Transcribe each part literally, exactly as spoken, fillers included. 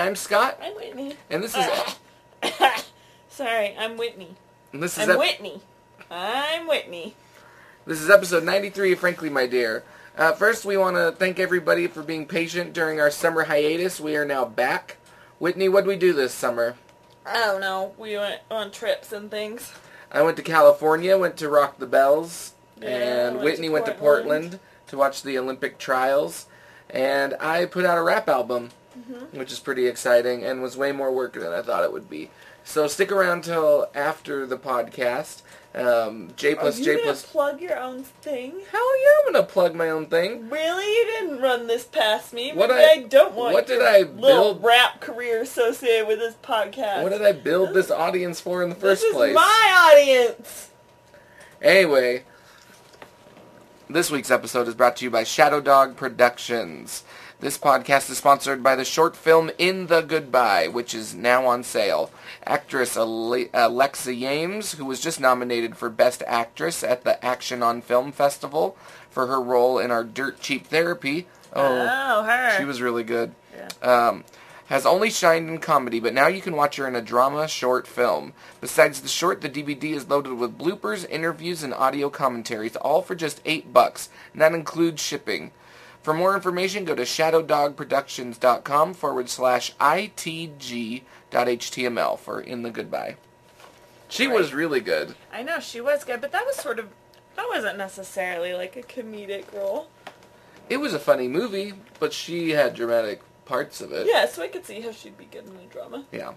I'm Scott. I'm Whitney. And this is... Sorry, I'm Whitney. And this is I'm ep- Whitney. I'm Whitney. This is episode ninety-three of Frankly My Dear. Uh, first, we want to thank everybody for being patient during our summer hiatus. We are now back. Whitney, what did we do this summer? I don't know. We went on trips and things. I went to California, went to Rock the Bells, Yeah, and went Whitney to went to Portland. Portland to watch the Olympic trials. And I put out a rap album, Mm-hmm. which is pretty exciting and was way more work than I thought it would be. So stick around till after the podcast. Um, J plus Are you J gonna plus. plug your own thing? Hell yeah, I'm gonna plug my own thing. Really? You didn't run this past me. What Maybe I- I, don't want what did your I little build- rap career associated with this podcast. What did I build this audience for in the first this is place? my audience. Anyway, this week's episode is brought to you by Shadow Dog Productions. This podcast is sponsored by the short film In the Goodbye, which is now on sale. Actress Ale- Alexa Yames, who was just nominated for Best Actress at the Action on Film Festival for her role in our Dirt Cheap Therapy. Oh, her. She was really good. Yeah. Um, has only shined in comedy, but now you can watch her in a drama short film. Besides the short, the D V D is loaded with bloopers, interviews, and audio commentaries, all for just eight bucks, and that includes shipping. For more information, go to shadowdogproductions.com forward slash ITG dot HTML for In the Goodbye. She Right. was really good. I know, she was good, but that was sort of, that wasn't necessarily like a comedic role. It was a funny movie, but she had dramatic parts of it. Yeah, so I could see how she'd be good in a drama. Yeah.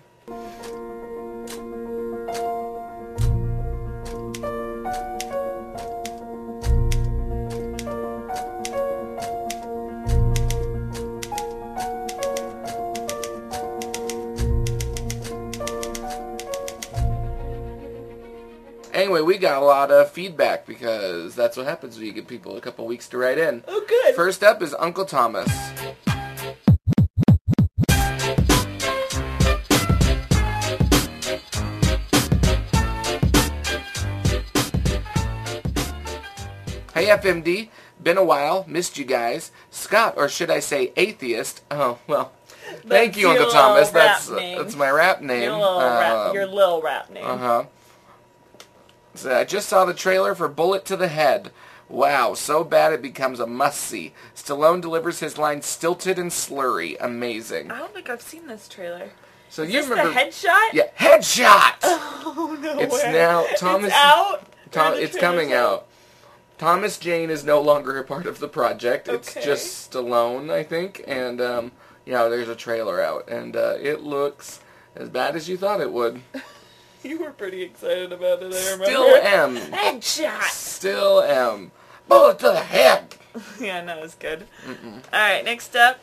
Anyway, we got a lot of feedback because that's what happens when you give people a couple weeks to write in. Oh, good. First up is Uncle Thomas. Hey F M D, been a while, missed you guys. Scott, or should I say atheist? Oh, well, thank That's you, Uncle your Thomas. little That's rap name. that's my rap name. Your little, rap, Um, your little rap name. Uh-huh. So I just saw the trailer for Bullet to the Head. Wow, so bad it becomes a must-see. Stallone delivers his lines stilted and slurry. Amazing. I don't think I've seen this trailer. So Is you this remember? the headshot? Yeah, Headshot. Oh, no It's way. now Thomas. It's out? Tom, Or the it's trailer's coming out. Thomas Jane is no longer a part of the project. It's Okay. just Stallone, I think, and um, yeah, there's a trailer out, and uh, it looks as bad as you thought it would. You were pretty excited about it, I remember. Still am. Headshot! Still am. Bullet to the head. Yeah, no, it's good. Alright, next up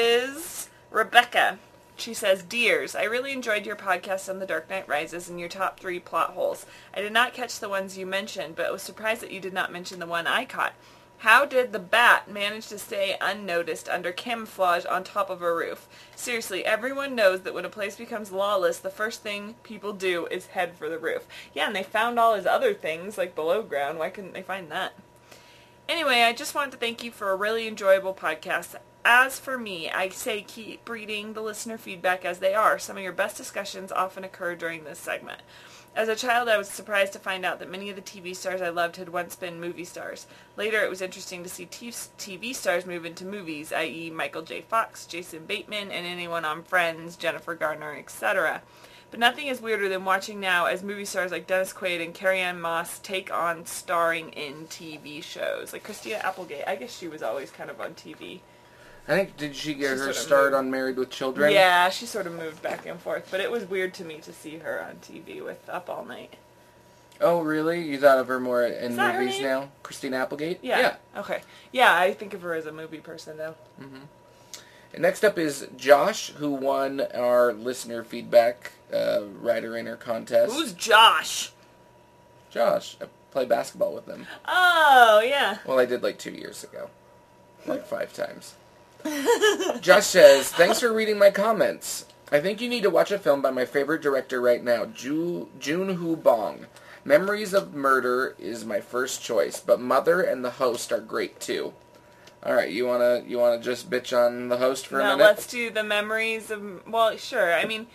is Rebecca. She says, Dears, I really enjoyed your podcast on The Dark Knight Rises and your top three plot holes. I did not catch the ones you mentioned, but was surprised that you did not mention the one I caught. How did the bat manage to stay unnoticed under camouflage on top of a roof? Seriously, everyone knows that when a place becomes lawless, the first thing people do is head for the roof. Yeah, and they found all his other things, like below ground. Why couldn't they find that? Anyway, I just wanted to thank you for a really enjoyable podcast. As for me, I say keep reading the listener feedback as they are. Some of your best discussions often occur during this segment. As a child, I was surprised to find out that many of the T V stars I loved had once been movie stars. Later, it was interesting to see T V stars move into movies, that is. Michael J. Fox, Jason Bateman, and anyone on Friends, Jennifer Garner, et cetera. But nothing is weirder than watching now as movie stars like Dennis Quaid and Carrie-Anne Moss take on starring in T V shows. Like Christina Applegate, I guess she was always kind of on T V. I think, did she get She her sort of start moved. on Married with Children? Yeah, she sort of moved back and forth, but it was weird to me to see her on T V with Up All Night. Oh, really? You thought of her more in Is that her movies name? now? Christine Applegate? Yeah. Yeah. Okay. Yeah, I think of her as a movie person, though. And next up is Josh, who won our listener feedback uh, writer-inner contest. Who's Josh? Josh. I play basketball with him. Oh, yeah. Well, I did like two years ago. Like five times. Josh says, thanks for reading my comments. I think you need to watch a film by my favorite director right now, Ju- Joon-Ho Bong. Memories of Murder is my first choice, but Mother and The Host are great too. All right, you wanna you wanna just bitch on the host for a No, minute? let's do the memories of. Well, sure. I mean,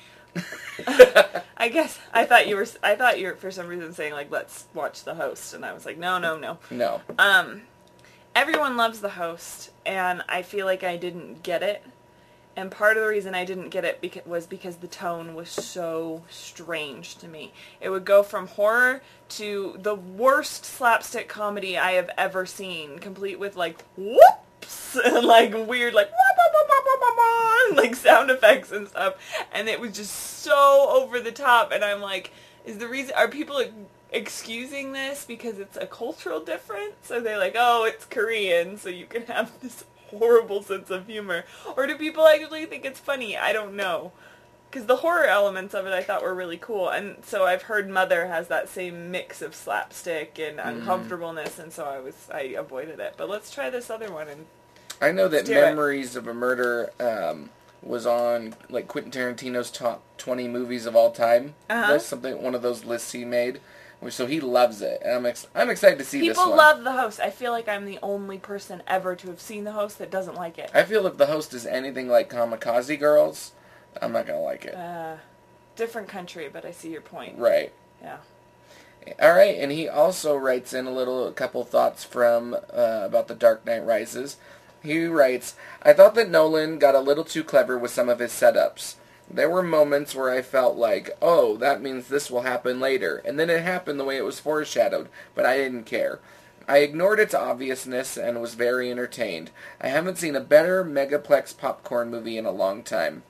I guess I thought you were. I thought you were for some reason saying like, let's watch the host, and I was like, no, no, no. No. Um, everyone loves the host, and I feel like I didn't get it. And part of the reason I didn't get it beca- was because the tone was so strange to me. It would go from horror to the worst slapstick comedy I have ever seen, complete with like whoops and like weird like wah, wah, wah, wah, wah, wah, and, like sound effects and stuff. And it was just so over the top. And I'm like, is the reason are people excusing this because it's a cultural difference? Are they like, oh, it's Korean, so you can have this horrible sense of humor? Or do people actually think it's funny? I don't know. Because the horror elements of it I thought were really cool. And so I've heard Mother has that same mix of slapstick and uncomfortableness, and so I was I avoided it. But let's try this other one. And I know that let's do it. Memories of a Murder um, was on like Quentin Tarantino's top twenty movies of all time. Uh-huh. List, something one of those lists he made. So he loves it, and I'm ex- I'm excited to see this one. People love the host. I feel like I'm the only person ever to have seen the host that doesn't like it. I feel if the host is anything like Kamikaze Girls, I'm not gonna like it. Uh, different country, but I see your point. Right. Yeah. All right, and he also writes in a little, a couple thoughts from uh, about The Dark Knight Rises. He writes, I thought that Nolan got a little too clever with some of his setups. There were moments where I felt like, oh, that means this will happen later, and then it happened the way it was foreshadowed, but I didn't care. I ignored its obviousness and was very entertained. I haven't seen a better Megaplex popcorn movie in a long time.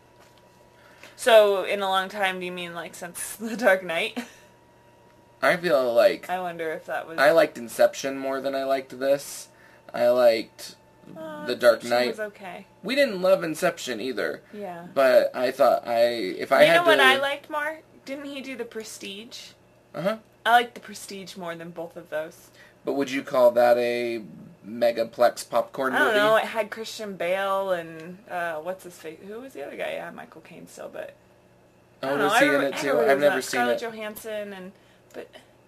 So, in a long time, do you mean like since The Dark Knight? I feel like I wonder if that was... I liked Inception more than I liked this. I liked Uh, The Dark Inception Knight. was okay. We didn't love Inception either. Yeah. But I thought I if I you had know what to I liked more? Didn't he do The Prestige? Uh-huh. I liked The Prestige more than both of those. But would you call that a Megaplex popcorn I don't movie? know. It had Christian Bale and uh, what's his face? Who was the other guy? Yeah, Michael Caine still, but I Oh, don't know. was I he remember, in it I too? remember I've he was never on seen Scarlett it. Johansson and but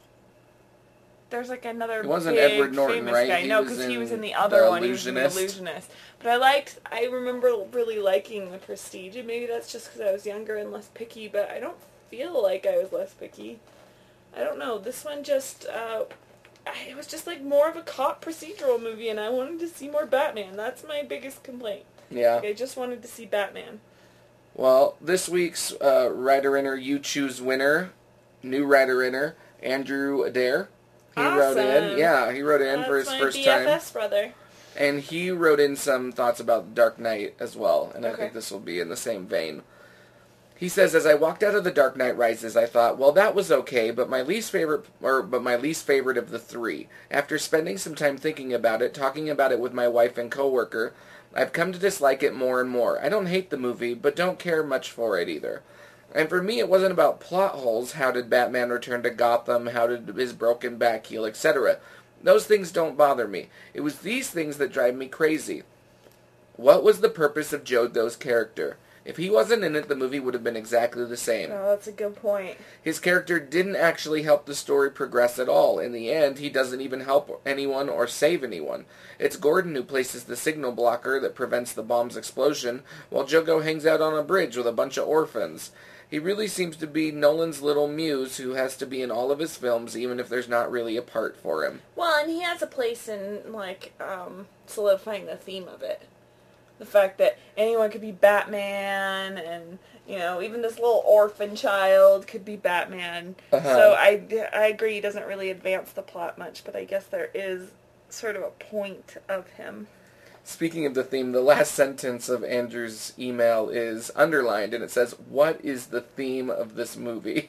there's like another It wasn't big, Edward Norton, famous right? guy. He no, was because he in was in the The other one. He was in The Illusionist. Illusionist. But I liked. I remember really liking The Prestige, and maybe that's just because I was younger and less picky. But I don't feel like I was less picky. I don't know. This one just. Uh, I- it was just like more of a cop procedural movie, and I wanted to see more Batman. That's my biggest complaint. Yeah. Like, I just wanted to see Batman. Well, this week's uh, writer-inner You Choose winner, new writer-inner, Andrew Adair. He wrote in. Awesome. Yeah, he wrote in That's for his my first B time. F F brother. And he wrote in some thoughts about Dark Knight as well, and I Okay. think this will be in the same vein. He says, as I walked out of The Dark Knight Rises, I thought, well, that was okay, but my least favorite, or but my least favorite of the three. After spending some time thinking about it, talking about it with my wife and coworker, I've come to dislike it more and more. I don't hate the movie, but don't care much for it either. And for me, it wasn't about plot holes. How did Batman return to Gotham? How did his broken back heal, et cetera. Those things don't bother me. It was these things that drive me crazy. What was the purpose of Jogo's character? If he wasn't in it, the movie would have been exactly the same. Oh, that's a good point. His character didn't actually help the story progress at all. In the end, he doesn't even help anyone or save anyone. It's Gordon who places the signal blocker that prevents the bomb's explosion, while Jogo hangs out on a bridge with a bunch of orphans. He really seems to be Nolan's little muse who has to be in all of his films, even if there's not really a part for him. Well, and he has a place in, like, um, solidifying the theme of it. The fact that anyone could be Batman, and, you know, even this little orphan child could be Batman. Uh-huh. So I, I agree he doesn't really advance the plot much, but I guess there is sort of a point of him. Speaking of the theme, the last sentence of Andrew's email is underlined, and it says, "What is the theme of this movie?"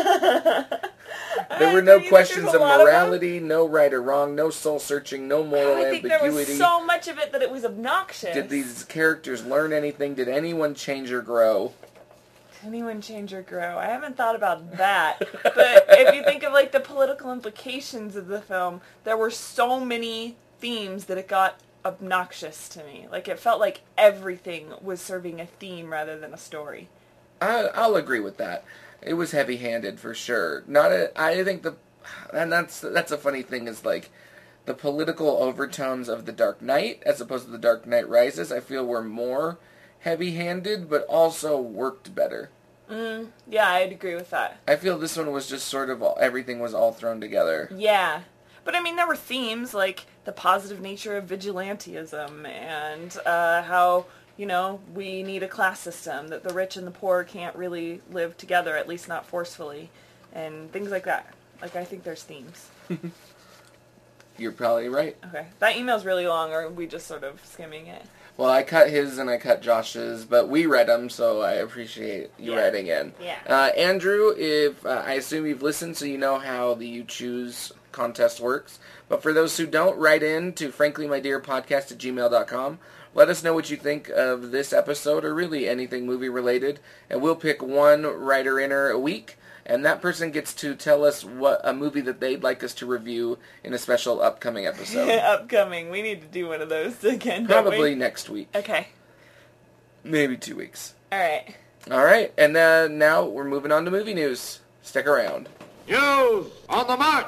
There were no questions of morality, no right or wrong, no soul-searching, no moral I think ambiguity. there was so much of it that it was obnoxious. Did these characters learn anything? Did anyone change or grow? Did anyone change or grow? I haven't thought about that. But if you think of, like, the political implications of the film, there were so many themes that it got obnoxious to me. Like, it felt like everything was serving a theme rather than a story. I, I'll agree with that. It was heavy-handed for sure. Not a, I think the, and that's that's a funny thing is like, the political overtones of The Dark Knight, as opposed to The Dark Knight Rises, I feel were more heavy-handed, but also worked better. Mm, yeah, I'd agree with that. I feel this one was just sort of, all, everything was all thrown together. Yeah. But, I mean, there were themes like the positive nature of vigilantism and uh, how, you know, we need a class system, that the rich and the poor can't really live together, at least not forcefully, and things like that. Like, I think there's themes. You're probably right. Okay. That email's really long, or are we just sort of skimming it? Well, I cut his and I cut Josh's, but we read them, so I appreciate you Yeah. writing in. Yeah. Uh, Andrew, if uh, I assume you've listened, so you know how the You Choose contest works. But for those who don't, write in to franklymydearpodcast at gmail dot com. Let us know what you think of this episode, or really anything movie-related, and we'll pick one writer-inner a week, and that person gets to tell us what a movie that they'd like us to review in a special upcoming episode. Upcoming. We need to do one of those again, don't Probably we? next week. Okay. Maybe two weeks. All right. All right, and uh, now we're moving on to movie news. Stick around. News on the march!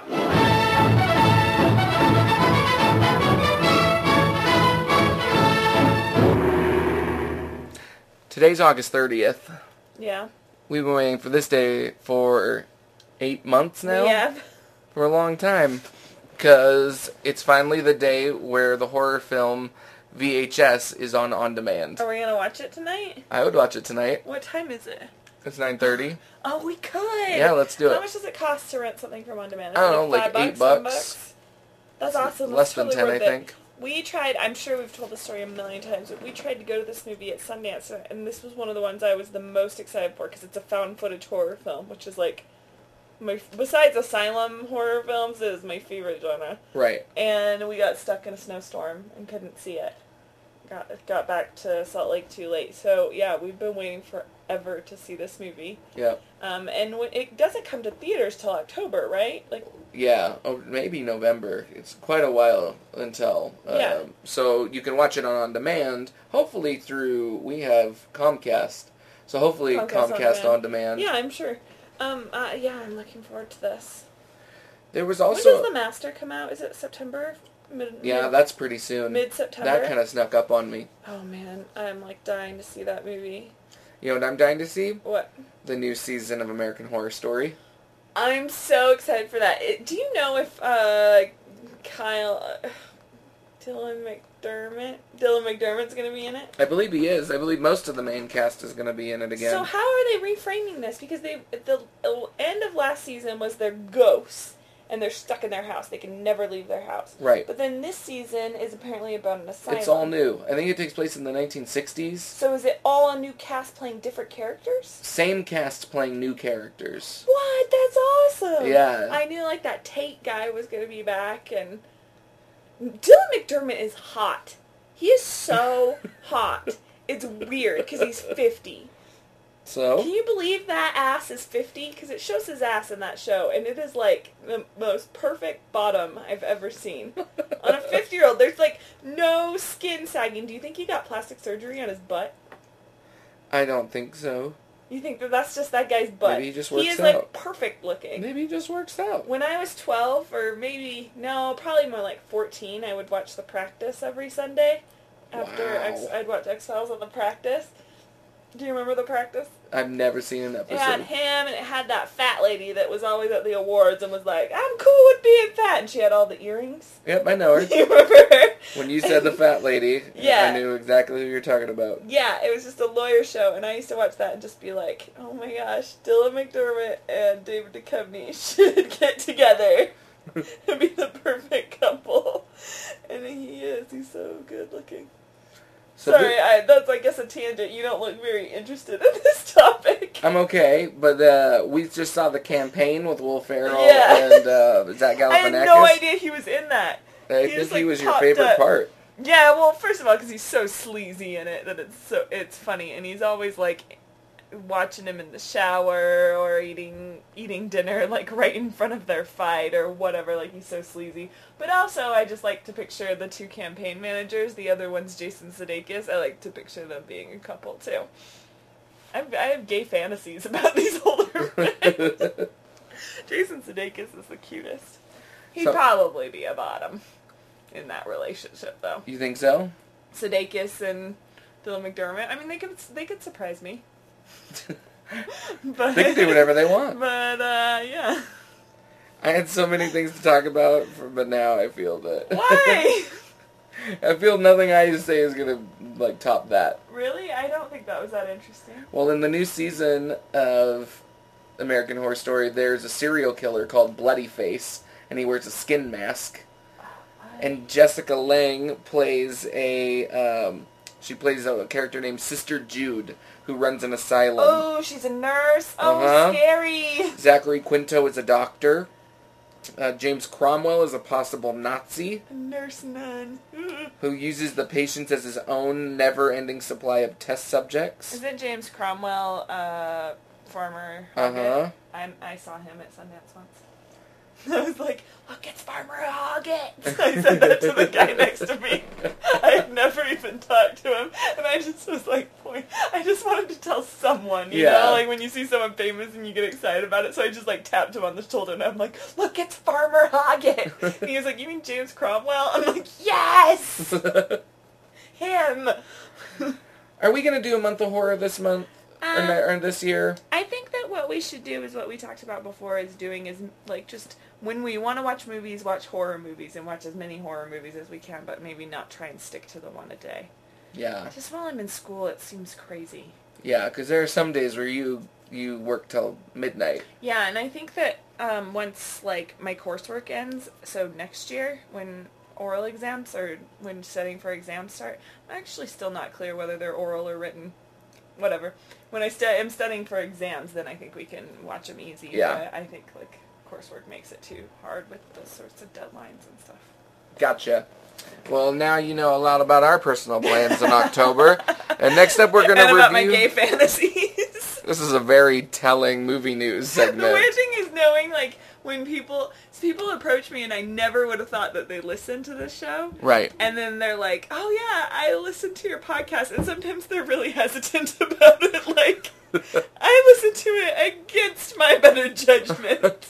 Today's August thirtieth. Yeah. We've been waiting for this day for eight months now? Yeah. For a long time. Because it's finally the day where the horror film V H S is on On Demand. Are we going to watch it tonight? I would watch it tonight. What time is it? It's nine thirty. Oh, we could. Yeah, let's do it. How much does it cost to rent something from On Demand? Is I don't it know, like five eight bucks, ten bucks. bucks? That's awesome. Less That's than totally ten, worth I it. think. We tried, I'm sure we've told the story a million times, but we tried to go to this movie at Sundance, and this was one of the ones I was the most excited for, because it's a found footage horror film, which is like, my besides asylum horror films, it is my favorite genre. Right. And we got stuck in a snowstorm and couldn't see it. Got got back to Salt Lake too late. So, yeah, we've been waiting forever to see this movie. Yeah. Um, and when, it doesn't come to theaters till October, right? Like, Yeah, oh, maybe November. It's quite a while until. Yeah. Um, so you can watch it on On Demand, hopefully through, we have Comcast. So hopefully Comcast Comcast, On on, demand. yeah, I'm sure. Um, uh, yeah, I'm looking forward to this. There was When also... does The Master come out? Is it September? Mid, Yeah, mid, that's pretty soon. mid-September? That kind of snuck up on me. Oh, man. I'm, like, dying to see that movie. You know what I'm dying to see? What? The new season of American Horror Story. I'm so excited for that. It, do you know if uh, Kyle... Uh, Dylan McDermott? Dylan McDermott's going to be in it? I believe he is. I believe most of the main cast is going to be in it again. So how are they reframing this? Because they the end of last season was their ghosts, and they're stuck in their house. They can never leave their house. Right. But then this season is apparently about an asylum. It's all new. I think it takes place in the nineteen sixties. So is it all a new cast playing different characters? Same cast playing new characters. What? That's awesome. Yeah. I knew like that Tate guy was going to be back, and Dylan McDermott is hot. He is so hot. It's weird because he's fifty. So? Can you believe that ass is fifty? Because it shows his ass in that show, and it is like the most perfect bottom I've ever seen. On a fifty-year-old, there's like no skin sagging. Do you think he got plastic surgery on his butt? I don't think so. You think that that's just that guy's butt? Maybe he just works He is out. like perfect looking. Maybe it just works out. When I was twelve, or maybe, no, probably more like fourteen, I would watch The Practice every Sunday. After Wow. X, I'd watch X-Files on The Practice. Do you remember The Practice? I've never seen an It episode. had him, and it had that fat lady that was always at the awards and was like, I'm cool with being fat, and she had all the earrings. Yep, I know her. You remember her? When you said the fat lady, Yeah. I knew exactly who you're talking about. Yeah, it was just a lawyer show, and I used to watch that and just be like, oh my gosh, Dylan McDermott and David Duchovny should get together and be the perfect couple. And he is. He's so good looking. So Sorry, thi- I, that's, I guess, a tangent. You don't look very interested in this topic. I'm okay, but uh, we just saw The Campaign with Will Ferrell Yeah. and uh, Zach Galifianakis. I had no idea he was in that. I He think just, he like, was your popped favorite up. part. Yeah, well, first of all, because he's so sleazy in it that it's so it's funny, and he's always like watching him in the shower or eating eating dinner like right in front of their fight or whatever. Like he's so sleazy. But also, I just like to picture the two campaign managers. The other one's Jason Sudeikis. I like to picture them being a couple too. I've, I have gay fantasies about these older men. Jason Sudeikis is the cutest. He'd So- probably be a bottom. in that relationship, though. You think so? Sudeikis and Dylan McDermott. I mean, they could they could surprise me. But, they can do whatever they want. But, uh, yeah. I had so many things to talk about, for, but now I feel that... Why? I feel nothing I say is going to, like, top that. Really? I don't think that was that interesting. Well, in the new season of American Horror Story, there's a serial killer called Bloody Face, and he wears a skin mask. And Jessica Lange plays a, um, she plays a character named Sister Jude, who runs an asylum. Oh, she's a nurse. Oh, Uh-huh. scary. Zachary Quinto is a doctor. Uh, James Cromwell is a possible Nazi. A nurse nun. Who uses the patients as his own never-ending supply of test subjects. Isn't James Cromwell uh, Farmer Uh-huh. Hoggett? I I saw him at Sundance once. I was like, look, it's Farmer Hoggett. I said that to the guy next to me. I had never even talked to him. And I just was like, boy, I just wanted to tell someone, you Yeah. know, like when you see someone famous and you get excited about it. So I just like tapped him on the shoulder and I'm like, look, it's Farmer Hoggett. And he was like, you mean James Cromwell? I'm like, yes! Him! Are we going to do a month of horror this month? Or, Um, ne- or this year? I think that what we should do is what we talked about before is doing is like just when we want to watch movies, watch horror movies and watch as many horror movies as we can, but maybe not try and stick to the one a day. Yeah. Just while I'm in school, it seems crazy. Yeah, because there are some days where you you work till midnight. Yeah, and I think that um, once like my coursework ends, so next year when oral exams or when studying for exams start, I'm actually still not clear whether they're oral or written. Whatever. When I st- am studying for exams, then I think we can watch them easy. Yeah. But I think like coursework makes it too hard with those sorts of deadlines and stuff. Gotcha. Well, now you know a lot about our personal plans in October. And next up, we're going to and review... about my gay fantasies. This is a very telling movie news segment. The weird thing is knowing like when people people approach me and I never would have thought that they listened to this show. Right. And then they're like, oh yeah, I listened to your podcast. And sometimes they're really hesitant about it. Like, I listened to it against my better judgment.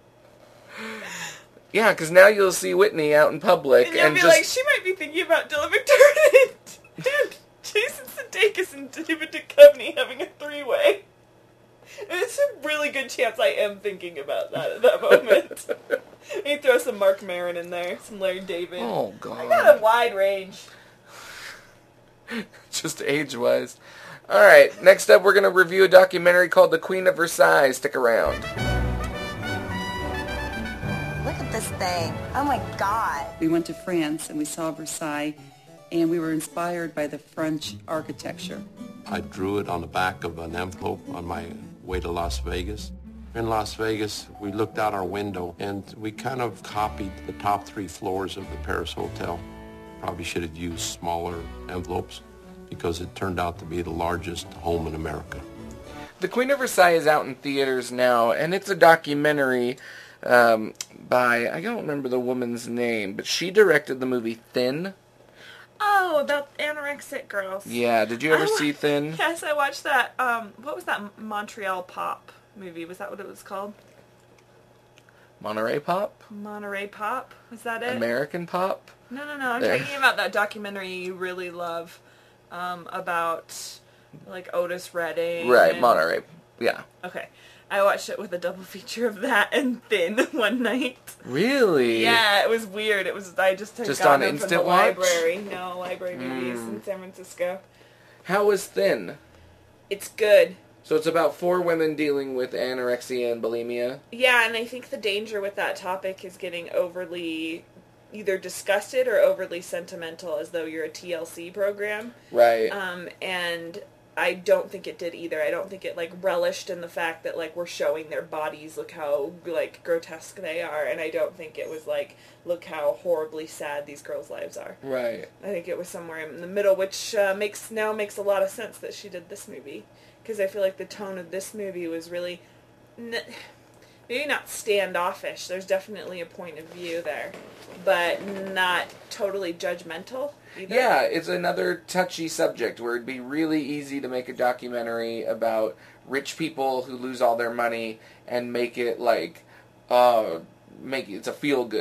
Yeah, because now you'll see Whitney out in public And you'll and be just... like, she might be thinking about Dylan McDermott and Jason Sudeikis and David Duchovny having a three-way. And it's a really good chance I am thinking about that at that moment. Maybe throw some Mark Maron in there, some Larry David. Oh, God. I got a wide range. Just age-wise. All right, next up, we're going to review a documentary called The Queen of Versailles. Stick around. Look at this thing. Oh, my God. We went to France and we saw Versailles, and we were inspired by the French architecture. I drew it on the back of an envelope on my way to Las Vegas. In Las Vegas, we looked out our window and we kind of copied the top three floors of the Paris Hotel. Probably should have used smaller envelopes because it turned out to be the largest home in America. The Queen of Versailles is out in theaters now, and it's a documentary um, by, I don't remember the woman's name, but she directed the movie Thin. Oh, about anorexic girls. Yeah, did you ever I wa- see Thin? Yes, I watched that. Um, what was that Montreal Pop movie? Was that what it was called? Monterey Pop? Monterey Pop? Was that it? American Pop? No, no, no. I'm There. talking about that documentary you really love um, about, like, Otis Redding. Right, and- Monterey. Yeah. Okay. I watched it with a double feature of that and Thin one night. Really? Yeah, it was weird. It was I just had Just gotten on them Instant from the Watch? library. No, library movies Mm. in San Francisco. How was Thin? It's good. So it's about four women dealing with anorexia and bulimia. Yeah, and I think the danger with that topic is getting overly either disgusted or overly sentimental as though you're a T L C program. Right. Um, and I don't think it did either. I don't think it, like, relished in the fact that, like, we're showing their bodies, look how, like, grotesque they are. And I don't think it was, like, look how horribly sad these girls' lives are. Right. I think it was somewhere in the middle, which uh, makes now makes a lot of sense that she did this movie. Because I feel like the tone of this movie was really, n- maybe not standoffish. There's definitely a point of view there. But not totally judgmental either. Yeah, it's another touchy subject where it'd be really easy to make a documentary about rich people who lose all their money and make it like, uh, make it's a feel-good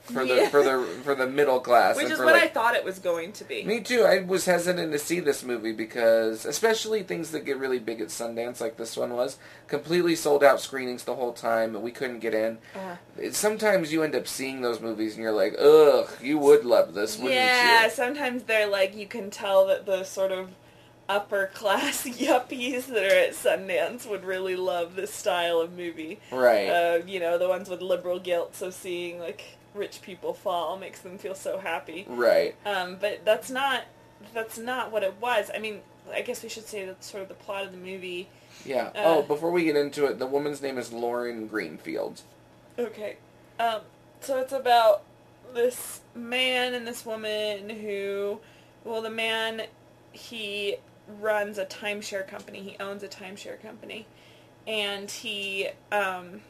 for the Yeah. for the for the middle class, Which and is for what like, I thought it was going to be. Me too. I was hesitant to see this movie because, especially things that get really big at Sundance, like this one was, completely sold out screenings the whole time, and we couldn't get in. Uh, It- Sometimes you end up seeing those movies and you're like, ugh, you would love this, wouldn't yeah, you? sometimes they're like, you can tell that the sort of upper class yuppies that are at Sundance would really love this style of movie. Right. Uh, you know, the ones with liberal guilt, so seeing, like, rich people fall makes them feel so happy. Right. Um, but that's not, that's not what it was. I mean, I guess we should say that's sort of the plot of the movie. Yeah. Uh, oh, before we get into it, the woman's name is Lauren Greenfield. Okay. Um, so it's about this man and this woman who, well, the man, he runs a timeshare company. He owns a timeshare company. And he um,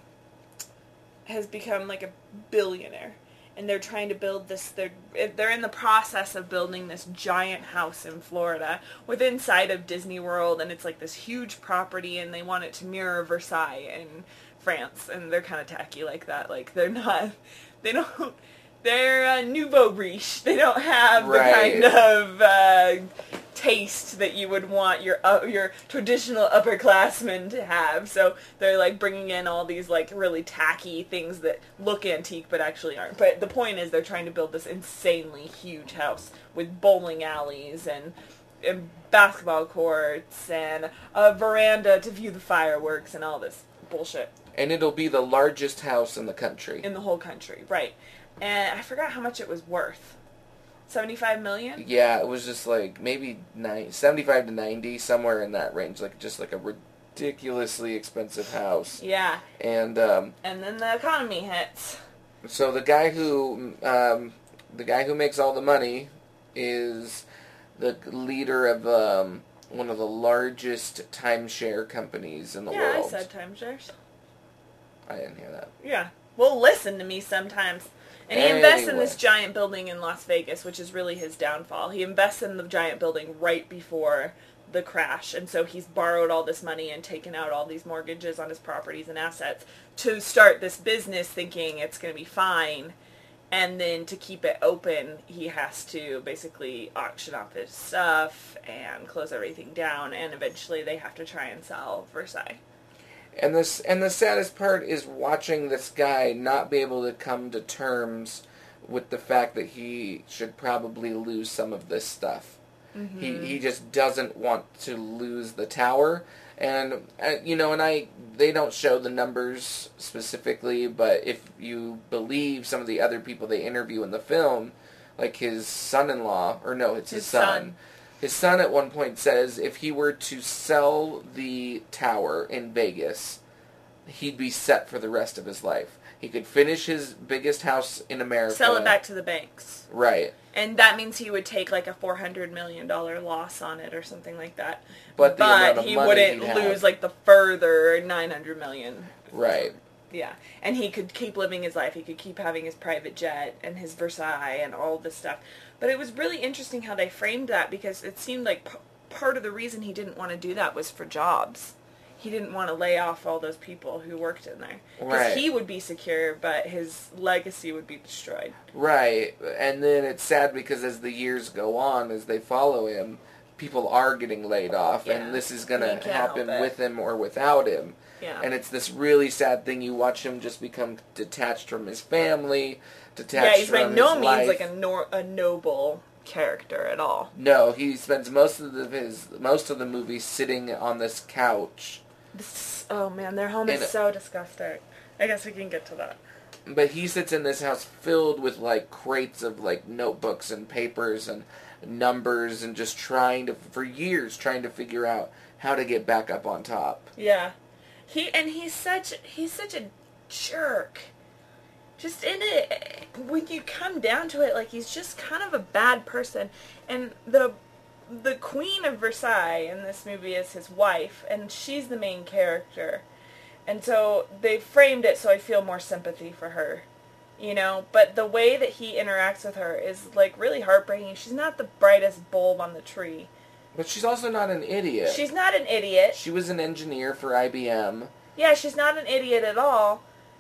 has become like a billionaire. And they're trying to build this, they're, they're in the process of building this giant house in Florida with inside of Disney World, and it's like this huge property, and they want it to mirror Versailles in France, and they're kind of tacky like that. Like, they're not, they don't, they're uh, nouveau riche. They don't have Right. the kind of uh, taste that you would want your uh, your traditional upperclassmen to have. So they're like bringing in all these like really tacky things that look antique but actually aren't. But the point is they're trying to build this insanely huge house with bowling alleys and, and basketball courts and a veranda to view the fireworks and all this bullshit. And it'll be the largest house in the country. In the whole country, right. And I forgot how much it was worth. seventy-five million? Yeah, it was just like maybe nine, seventy-five to ninety, somewhere in that range. Like just like a ridiculously expensive house. Yeah. And um, And then the economy hits. so the guy who um, the guy who makes all the money is the leader of um, one of the largest timeshare companies in the Yeah, world. I said timeshares. I didn't hear that. Yeah. Well, listen to me sometimes. And he invests in Anyway. this giant building in Las Vegas, which is really his downfall. He invests in the giant building right before the crash, and so he's borrowed all this money and taken out all these mortgages on his properties and assets to start this business thinking it's going to be fine. And then to keep it open, he has to basically auction off his stuff and close everything down, and eventually they have to try and sell Versailles. And this and the saddest part is watching this guy not be able to come to terms with the fact that he should probably lose some of this stuff. Mm-hmm. He he just doesn't want to lose the tower, and uh, you know, and I they don't show the numbers specifically, but if you believe some of the other people they interview in the film, like his son-in-law, or no, it's his, His son. son. His son at one point says if he were to sell the tower in Vegas, he'd be set for the rest of his life. He could finish his biggest house in America. Sell it back to the banks. Right. And that means he would take like a four hundred million dollars loss on it or something like that. But the amount of he money wouldn't he'd have. lose like the further nine hundred million dollars. Right. Yeah. And he could keep living his life. He could keep having his private jet and his Versailles and all this stuff. But it was really interesting how they framed that, because it seemed like p- part of the reason he didn't want to do that was for jobs. He didn't want to lay off all those people who worked in there. Because Right. he would be secure, but his legacy would be destroyed. Right. And then it's sad because as the years go on, as they follow him, people are getting laid off, Yeah. and this is going He to can't happen help it. with him or without him. Yeah. And it's this really sad thing. You watch him just become detached from his family, detached Yeah, he's by from no his means life. like a, nor- a noble character at all. No, he spends most of the, his most of the movie sitting on this couch. This, oh man, their home And- is so disgusting. I guess we can get to that. But he sits in this house filled with like crates of like notebooks and papers and numbers, and just trying to, for years, trying to figure out how to get back up on top. Yeah, he and he's such he's such a jerk. Just in it, when you come down to it, like he's just kind of a bad person. And the the Queen of Versailles in this movie is his wife, and she's the main character. And so they framed it so I feel more sympathy for her, you know. But the way that he interacts with her is like really heartbreaking. She's not the brightest bulb on the tree. But she's also not an idiot. She's not an idiot. She was an engineer for I B M. Yeah, she's not an idiot at all.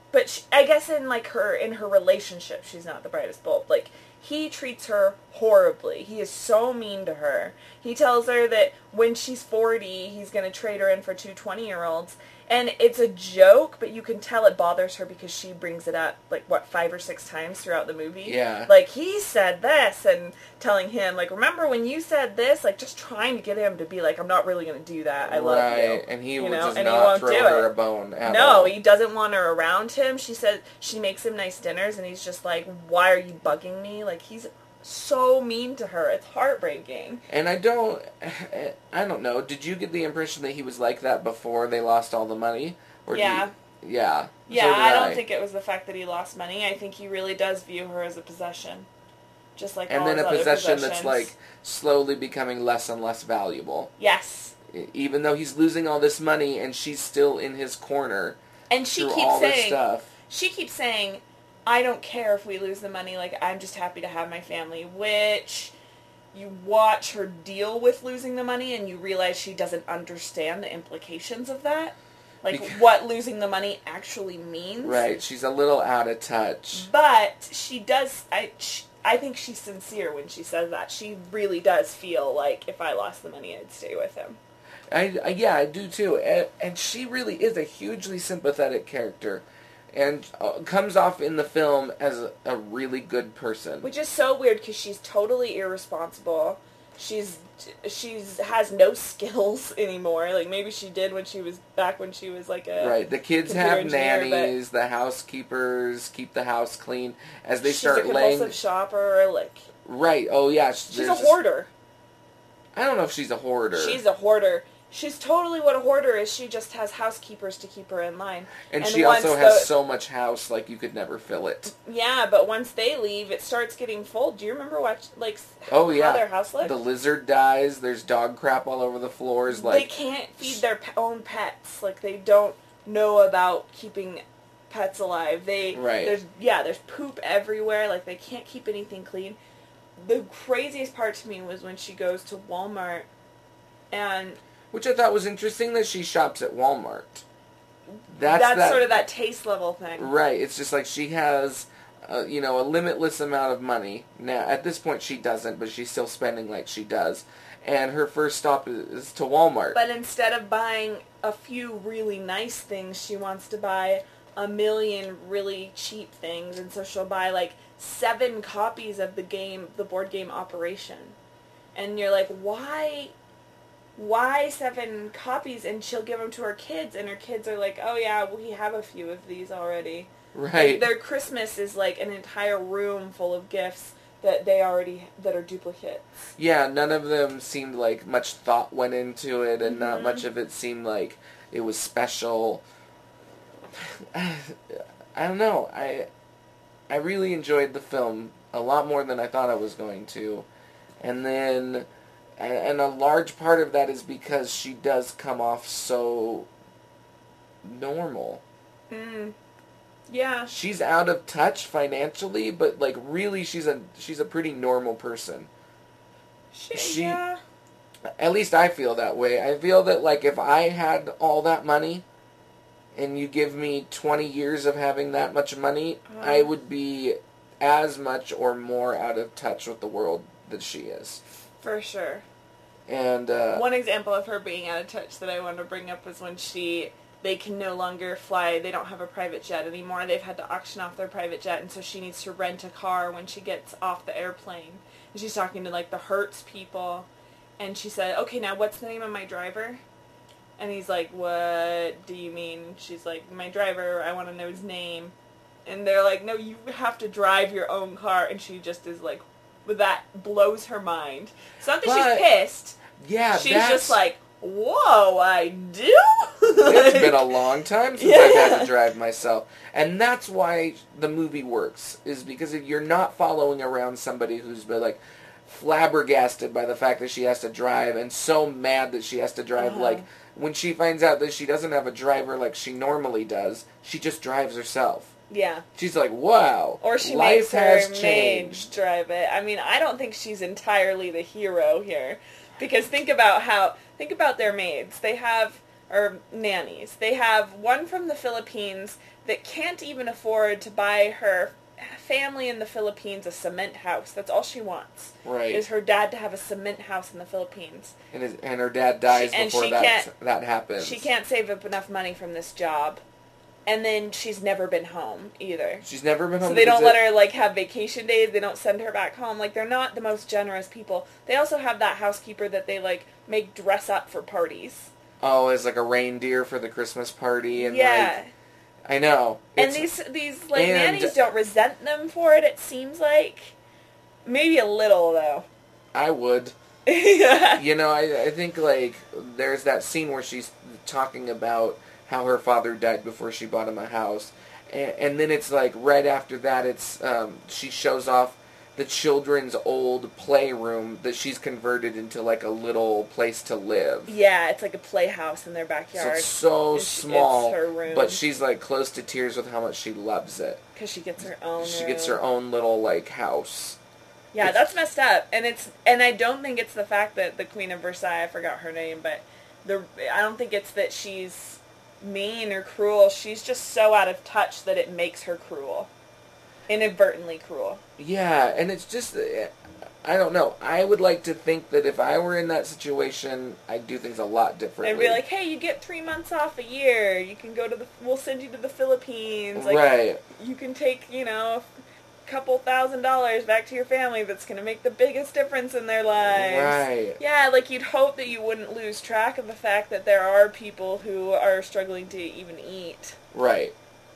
but she, I guess in like her in her relationship, she's not the brightest bulb. Like he treats her horribly. He is so mean to her. He tells her that when she's forty, he's going to trade her in for two twenty-year-olds. And it's a joke, but you can tell it bothers her because she brings it up, like, what, five or six times throughout the movie? Yeah. Like, he said this, and telling him, like, remember when you said this? Like, just trying to get him to be like, I'm not really going to do that. I love you. Right, and he you would know? just and he not won't throw do her it. a bone at No, all. he doesn't want her around him. She said she makes him nice dinners, and he's just like, why are you bugging me? Like, he's so mean to her. It's heartbreaking. And I don't, I don't know, did you get the impression that he was like that before they lost all the money? Or Yeah. Do you, yeah. Yeah, so did I don't think it was the fact that he lost money. I think he really does view her as a possession. Just like And all then his a other possession that's possessions. like slowly becoming less and less valuable. Yes. Even though he's losing all this money and she's still in his corner And she through keeps all this saying, stuff. she keeps saying, I don't care if we lose the money, like, I'm just happy to have my family, which you watch her deal with losing the money and you realize she doesn't understand the implications of that. Like, Because- what losing the money actually means. Right, she's a little out of touch. But she does, I, she, I think she's sincere when she says that. She really does feel like if I lost the money, I'd stay with him. I, I yeah, I do too. And, and she really is a hugely sympathetic character. And uh, comes off in the film as a, a really good person. Which is so weird because she's totally irresponsible. She's she's has no skills anymore. Like maybe she did when she was back when she was like a Right, the kids computer have engineer, but nannies, the housekeepers keep the house clean as they she's start a compulsive laying. shopper. Like Right, oh yeah, she's a there's- hoarder. I don't know if she's a hoarder. She's a hoarder. She's totally what a hoarder is. She just has housekeepers to keep her in line. and, and she once also has the- so much house, like you could never fill it. Yeah, but once they leave, it starts getting full. Do you remember watch like Oh yeah, how their house looks? the lizard dies. There's dog crap all over the floors. Like they can't feed their pe- own pets. Like they don't know about keeping pets alive. They Right. There's yeah, there's poop everywhere. Like they can't keep anything clean. The craziest part to me was when she goes to Walmart, and which I thought was interesting that she shops at Walmart. That's, that's, that, sort of that taste level thing. Right. It's just like she has, uh, you know, a limitless amount of money. Now, at this point she doesn't, but she's still spending like she does. And her first stop is, is to Walmart. But instead of buying a few really nice things, she wants to buy a million really cheap things. And so she'll buy like seven copies of the game, the board game Operation. And you're like, why... why seven copies? And she'll give them to her kids, and her kids are like, oh yeah, we have a few of these already. Right. Like, their Christmas is like an entire room full of gifts that they already, that are duplicates. Yeah, none of them seemed like much thought went into it, and Mm-hmm. not much of it seemed like it was special. I don't know. I I really enjoyed the film a lot more than I thought I was going to. And then... And a large part of that is because she does come off so normal. Mm. Yeah. She's out of touch financially, but like really she's a she's a pretty normal person. She, She- yeah. At least I feel that way. I feel that like if I had all that money and you give me twenty years of having that much money, Uh-huh. I would be as much or more out of touch with the world that she is. For sure. And uh One example of her being out of touch that I wanted to bring up was when she, they can no longer fly, they don't have a private jet anymore, they've had to auction off their private jet, and so she needs to rent a car when she gets off the airplane. And she's talking to like the Hertz people, and she said, okay, now what's the name of my driver? And he's like, what do you mean? She's like, my driver, I want to know his name. And they're like, no, you have to drive your own car, and she just is like, that blows her mind. It's not that But- she's pissed. yeah, She's that's, just like, whoa, I do? it's been a long time since Yeah. I've had to drive myself. And that's why the movie works, is because if you're not following around somebody who's been like flabbergasted by the fact that she has to drive and so mad that she has to drive, Uh-huh. like when she finds out that she doesn't have a driver like she normally does, she just drives herself. Yeah. She's like, wow, Or she life makes her has maid changed. drive it. I mean, I don't think she's entirely the hero here. Because think about how, think about their maids. They have or nannies. They have one from the Philippines that can't even afford to buy her family in the Philippines a cement house. That's all she wants. Right. Is her dad to have a cement house in the Philippines. And his, and her dad dies She- and before she that can't- that happens. She can't save up enough money from this job. And then she's never been home either. She's never been home. So they to don't visit. let her, like, have vacation days. They don't send her back home. Like, they're not the most generous people. They also have that housekeeper that they, like, make dress up for parties. Oh, as like a reindeer for the Christmas party. And Yeah. like, I know. And It's- these, these like, and- nannies don't resent them for it, it seems like. Maybe a little, though. I would. Yeah. You know, I, I think, like, there's that scene where she's talking about how her father died before she bought him a house. And, and then it's, like, right after that, it's, um, she shows off the children's old playroom that she's converted into, like, a little place to live. Yeah, it's like a playhouse in their So backyard. it's so It's- small, it's her room. but she's, like, close to tears with how much she loves it. Because she gets her own She room. gets her own little, like, house. Yeah, It's- that's messed up, and it's and I don't think it's the fact that the Queen of Versailles, I forgot her name, but the I don't think it's that she's mean or cruel. She's just so out of touch that it makes her cruel, inadvertently cruel. Yeah, and it's just, uh, I don't know. I would like to think that if I were in that situation, I'd do things a lot differently. And be like, hey, you get three months off a year. You can go to the. We'll send you to the Philippines. Like, right. You can take, you know, a couple thousand dollars back to your family. That's going to make the biggest difference in their lives. Right. Yeah, like you'd hope that you wouldn't lose track of the fact that there are people who are struggling to even eat. Right.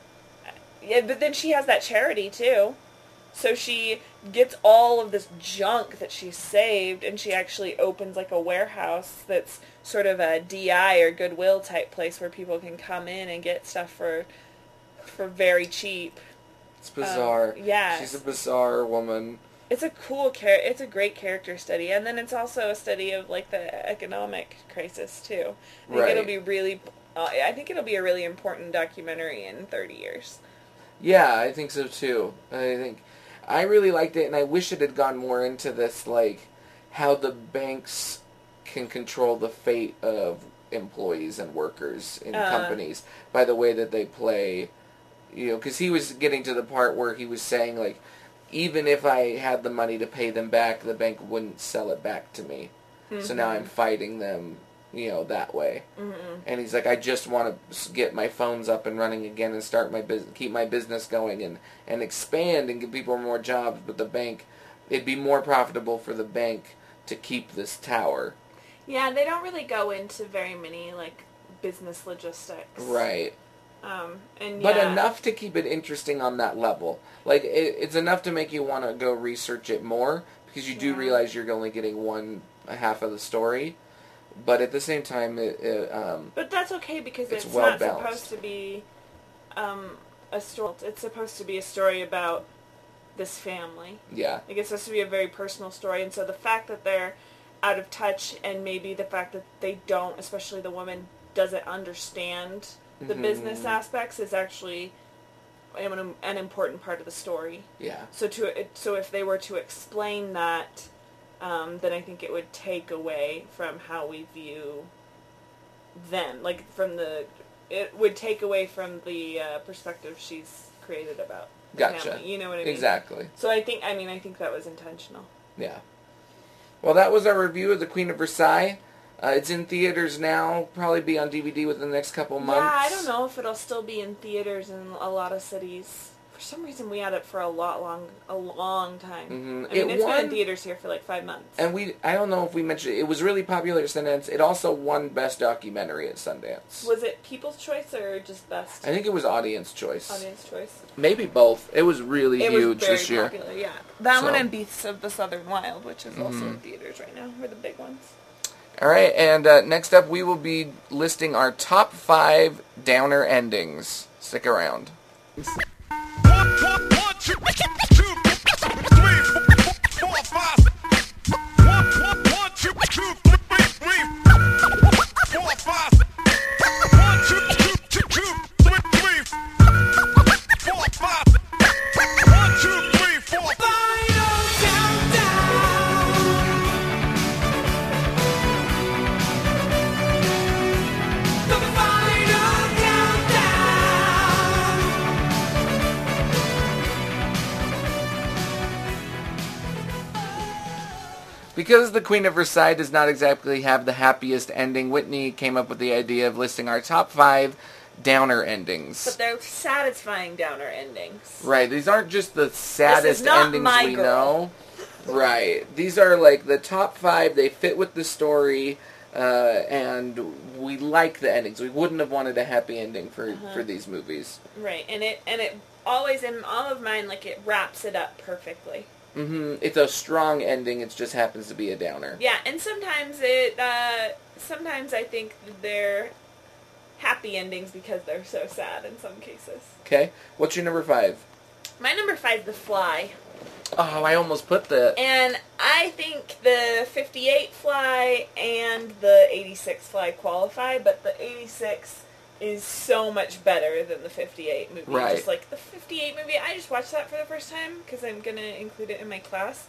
Yeah, but then she has that charity too. So she gets all of this junk that she's saved, and she actually opens like a warehouse that's sort of a D I or Goodwill type place where people can come in and get stuff for for very cheap. It's bizarre. Um, yeah. She's a bizarre woman. It's a cool char- It's a great character study, and then it's also a study of like the economic crisis too. I think Right. it'll be really. Uh, I think it'll be a really important documentary in thirty years. Yeah, I think so too. I think I really liked it, and I wish it had gone more into this, like, how the banks can control the fate of employees and workers in Uh. companies by the way that they play, you know, because he was getting to the part where he was saying, like, even if I had the money to pay them back, the bank wouldn't sell it back to me. So now I'm fighting them, you know, that way. Mm-hmm. And he's like, I just want to get my phones up and running again and start my business, keep my business going and, and expand and give people more jobs. But the bank, it'd be more profitable for the bank to keep this tower. Yeah, they don't really go into very many like business logistics. Right. Um, and But yeah. enough to keep it interesting on that level. Like, it, it's enough to make you want to go research it more, because you do Yeah. realize you're only getting one half of the story. But at the same time, it, it, um, But that's okay because It's it's, well not balanced. supposed to be um, a story. It's supposed to be a story about this family. yeah, Like it's supposed to be a very personal story, and so the fact that they're out of touch, and maybe the fact that they don't, especially the woman, doesn't understand the Mhm. business aspects is actually an, an important part of the story. yeah. So to so if they were to explain that, um, then I think it would take away from how we view them, like from the it would take away from the uh, perspective she's created about the Gotcha. family. You know what I mean? Exactly. So I think I mean I think that was intentional. Yeah. Well, that was our review of The Queen of Versailles. Uh, it's in theaters now. Probably be on D V D within the next couple months. Yeah, I don't know if it'll still be in theaters in a lot of cities. For some reason, we had it for a lot long, a long time. Mhm. I mean, It it's been won- in theaters here for like five months. And we, I don't know if we mentioned it. It was really popular at Sundance. It also won Best Documentary at Sundance. Was it People's Choice or just Best I think it was Audience Choice. Audience Choice? Maybe both. It was really It huge was very this year. popular, yeah. That So- one and Beasts of the Southern Wild, which is also Mm-hmm. in theaters right now, are the big ones. All right, and uh, next up we will be listing our top five downer endings. Stick around. The Because The Queen of Versailles does not exactly have the happiest ending, Whitney came up with the idea of listing our top five downer endings. But they're satisfying downer endings. Right. These aren't just the saddest not endings My we Girl. know. Right. These are like the top five. They fit with the story, uh, and we like the endings. We wouldn't have wanted a happy ending for, Uh-huh. for these movies. Right, and it and it always in all of mine, like, it wraps it up perfectly. hmm It's a strong ending. It just happens to be a downer. Yeah, and sometimes it uh, sometimes I think they're happy endings because they're so sad in some cases. Okay. What's your number five? My number five is The Fly. Oh, I almost put the... And I think the fifty-eight Fly and the eighty-six Fly qualify, but the eighty-six is so much better than the fifty-eight movie. Right. Just like the fifty-eight movie, I just watched that for the first time because I'm going to include it in my class.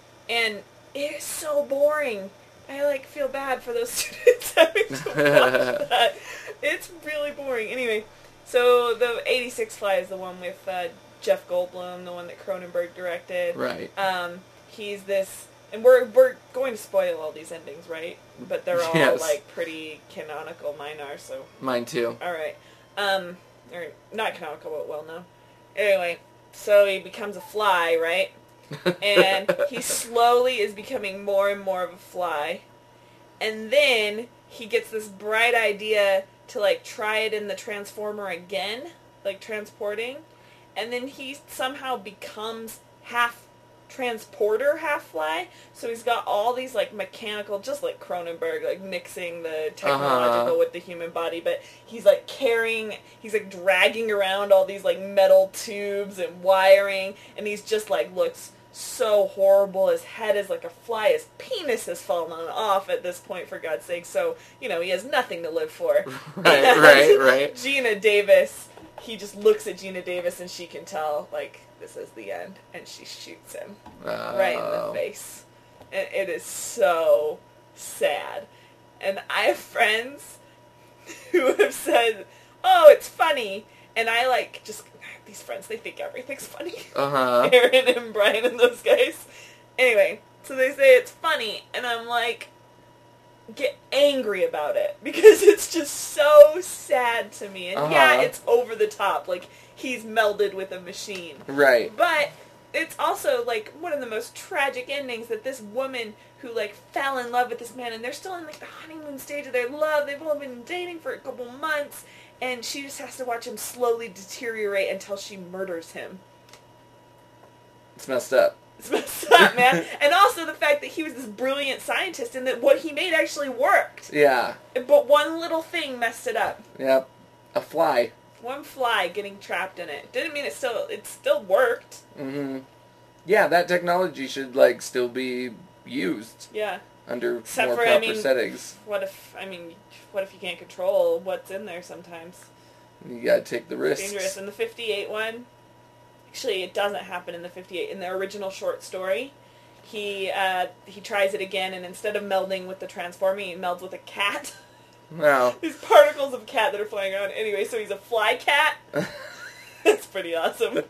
And it is so boring. I, like, feel bad for those students having to watch that. It's really boring. Anyway, so the eighty-six Fly is the one with uh, Jeff Goldblum, the one that Cronenberg directed. Right. Um, he's this, and we're we're going to spoil all these endings, right? But they're all Yes. like pretty canonical. Mine are, so Mine too. all right. Um, or not canonical, but well known. Anyway, so he becomes a fly, right? And he slowly is becoming more and more of a fly, and then he gets this bright idea to like try it in the transformer again, like transporting. And then he somehow becomes half transporter, half fly. So he's got all these like mechanical, just like Cronenberg, like mixing the technological Uh-huh. with the human body. But he's like carrying, he's like dragging around all these like metal tubes and wiring. And he's just like looks so horrible. His head is like a fly. His penis has fallen off at this point, for God's sake. So, you know, he has nothing to live for. Right, And right, right. Gina Davis, he just looks at Gina Davis and she can tell, like, this is the end. And she shoots him right in the Oh. face. And it is so sad. And I have friends who have said, oh, it's funny. And I, like, just, these friends, they think everything's funny. Uh-huh. Aaron and Brian and those guys. Anyway, so they say it's funny. And I'm like, get angry about it because it's just so sad to me. And Uh-huh. yeah, it's over the top. Like, he's melded with a machine. Right. But it's also, like, one of the most tragic endings that this woman who, like, fell in love with this man, and they're still in, like, the honeymoon stage of their love. They've only been dating for a couple months, and she just has to watch him slowly deteriorate until she murders him. It's messed up. It's messed up, man. And also the fact that he was this brilliant scientist and that what he made actually worked. Yeah. But one little thing messed it up. Yep. A fly. One fly getting trapped in it. Didn't mean it still, it still worked. Mm-hmm. Yeah, that technology should, like, still be used Yeah. under Except more for, proper I mean, settings. What if, I mean, what if you can't control what's in there sometimes? You gotta take the risks. Dangerous. In the fifty-eight one, actually it doesn't happen in the fifty-eight. In the original short story, he uh, he tries it again, and instead of melding with the transforming, he melds with a cat. Wow. These particles of cat that are flying around. Anyway, so he's a fly cat. That's pretty awesome.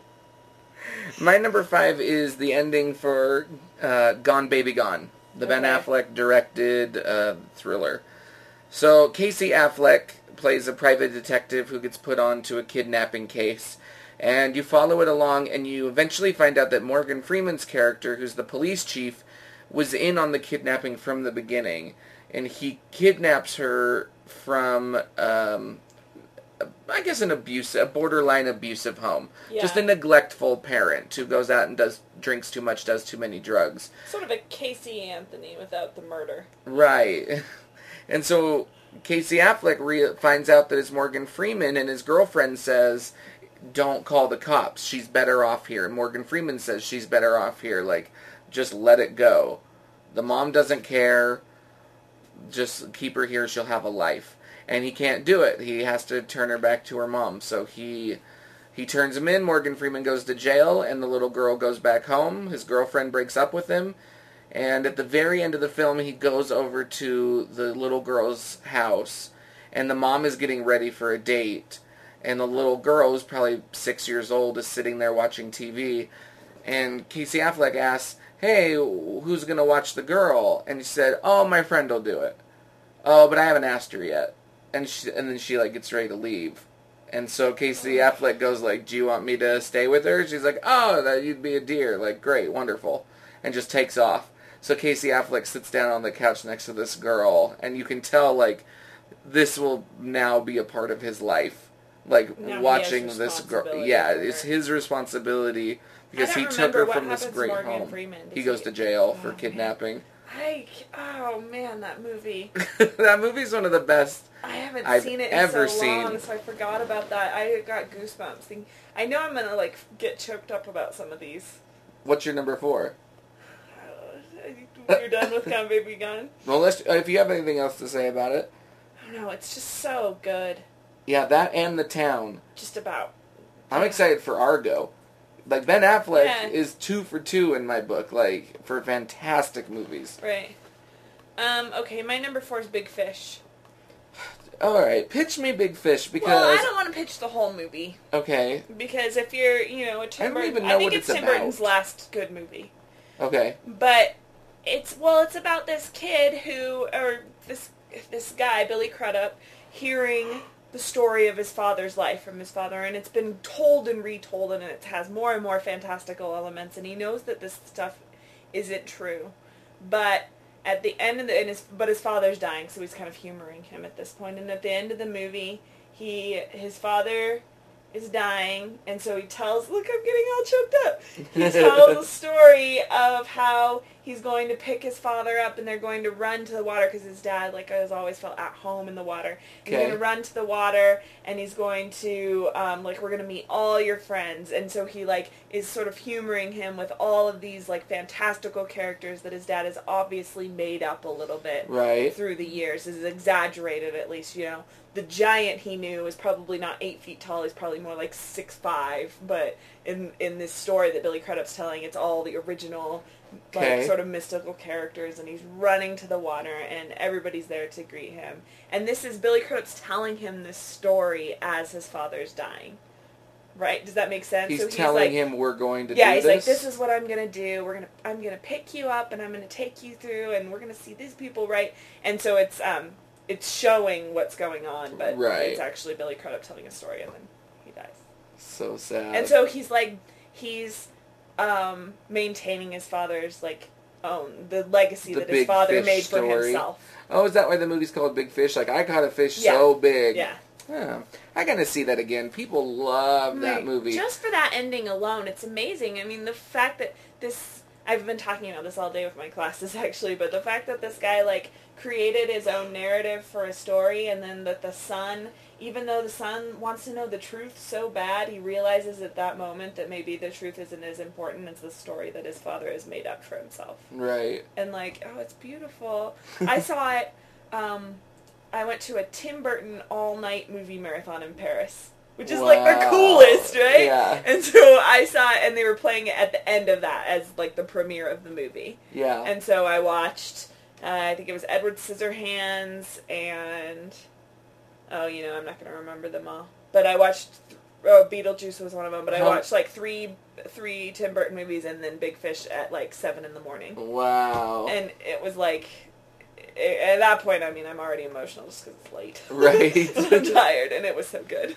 My number five is the ending for uh, Gone Baby Gone, the Ben Okay. Affleck directed uh, thriller. So Casey Affleck plays a private detective who gets put onto a kidnapping case, and you follow it along, and you eventually find out that Morgan Freeman's character, who's the police chief, was in on the kidnapping from the beginning, and he kidnaps her from, um, I guess, an abuse, a borderline abusive home. Just a Yeah. neglectful parent who goes out and does drinks too much, does too many drugs. Sort of a Casey Anthony without the murder. Right. And so Casey Affleck re- finds out that it's Morgan Freeman, and his girlfriend says, don't call the cops. She's better off here. And Morgan Freeman says she's better off here. Like, just let it go. The mom doesn't care. Just keep her here. She'll have a life. And he can't do it. He has to turn her back to her mom. So he he turns him in. Morgan Freeman goes to jail, and the little girl goes back home. His girlfriend breaks up with him. And at the very end of the film, he goes over to the little girl's house, and the mom is getting ready for a date. And the little girl, who's probably six years old, is sitting there watching T V. And Casey Affleck asks, hey, who's going to watch the girl? And he said, oh, my friend will do it. Oh, but I haven't asked her yet. And she, and then she, like, gets ready to leave. And so Casey Affleck goes, like, do you want me to stay with her? She's like, oh, that you'd be a dear. Like, great, wonderful. And just takes off. So Casey Affleck sits down on the couch next to this girl. And you can tell, like, this will now be a part of his life. Like, Now he watching has this girl. responsibility Yeah, for her. it's his responsibility because I don't he took remember her what from this happens to great Morgan home. Freeman. Does He goes he- to jail Oh, for man. kidnapping. I, oh man, that movie. That movie's one of the best. I haven't I've seen it in ever so seen. long, so I forgot about that. I got goosebumps. Think, I know I'm gonna like get choked up about some of these. What's your number four? Uh, You're done with Count Baby Gone? Well, let's, if you have anything else to say about it. I don't know. It's just so good. Yeah, that and The Town. Just about. I'm excited for Argo. Like, Ben Affleck Yeah. is two for two in my book, like, for fantastic movies. Right. Um. Okay. My number four is Big Fish. Alright, pitch me Big Fish, because... Well, I don't want to pitch the whole movie Okay, because if you're, you know, a Tim I don't Burton, even I know think what it's it's Tim about. Burton's last good movie. okay. But it's well, it's about this kid who, or this this guy, Billy Crudup, hearing the story of his father's life from his father, and it's been told and retold, and it has more and more fantastical elements, and he knows that this stuff isn't true, but at the end of the, and his, but his father's dying, so he's kind of humoring him at this point, and at the end of the movie, he, his father is dying, and so he tells, look, I'm getting all choked up. He tells the story of how he's going to pick his father up, and they're going to run to the water, because his dad, like, has always felt at home in the water. He's Okay. going to run to the water, and he's going to, um, like, we're going to meet all your friends, and so he, like, is sort of humoring him with all of these, like, fantastical characters that his dad has obviously made up a little bit Right. through the years. Is exaggerated, at least, you know. The giant he knew is probably not eight feet tall. He's probably more like six five. But in in this story that Billy Crudup's telling, it's all the original, Okay. like, sort of mystical characters, and he's running to the water, and everybody's there to greet him. And this is Billy Crudup's telling him this story as his father's dying. Right? Does that make sense? He's So telling like, him we're going to yeah, do he's this? like, this is what I'm gonna do. We're gonna, I'm gonna pick you up, and I'm gonna take you through, and we're gonna see these people, right? And so it's, um, it's showing what's going on, but Right. it's actually Billy Crudup telling a story, and then he dies. So sad. And so he's like, he's, um, maintaining his father's, like, own, the legacy The that his Big father Fish made for story. himself. Oh, is that why the movie's called Big Fish? Like, I caught a fish Yeah. so big. Yeah. Oh, I gotta see that again. People love that Right. movie. Just for that ending alone, it's amazing. I mean, the fact that this, I've been talking about this all day with my classes actually, but the fact that this guy, like, created his own narrative for a story, and then that the son, even though the son wants to know the truth so bad, he realizes at that moment that maybe the truth isn't as important as the story that his father has made up for himself. Right. And, like, oh, it's beautiful. I saw it, um, I went to a Tim Burton all-night movie marathon in Paris, which is, like, the Wow. coolest, right? Yeah. And so I saw it, and they were playing it at the end of that as, like, the premiere of the movie. Yeah. And so I watched, uh, I think it was Edward Scissorhands, and, oh, you know, I'm not going to remember them all. But I watched, oh, Beetlejuice was one of them, but I How- watched, like, three three Tim Burton movies, and then Big Fish at, like, seven in the morning. Wow. And it was like, at that point, I mean, I'm already emotional just because it's late. Right. I'm tired, and it was so good.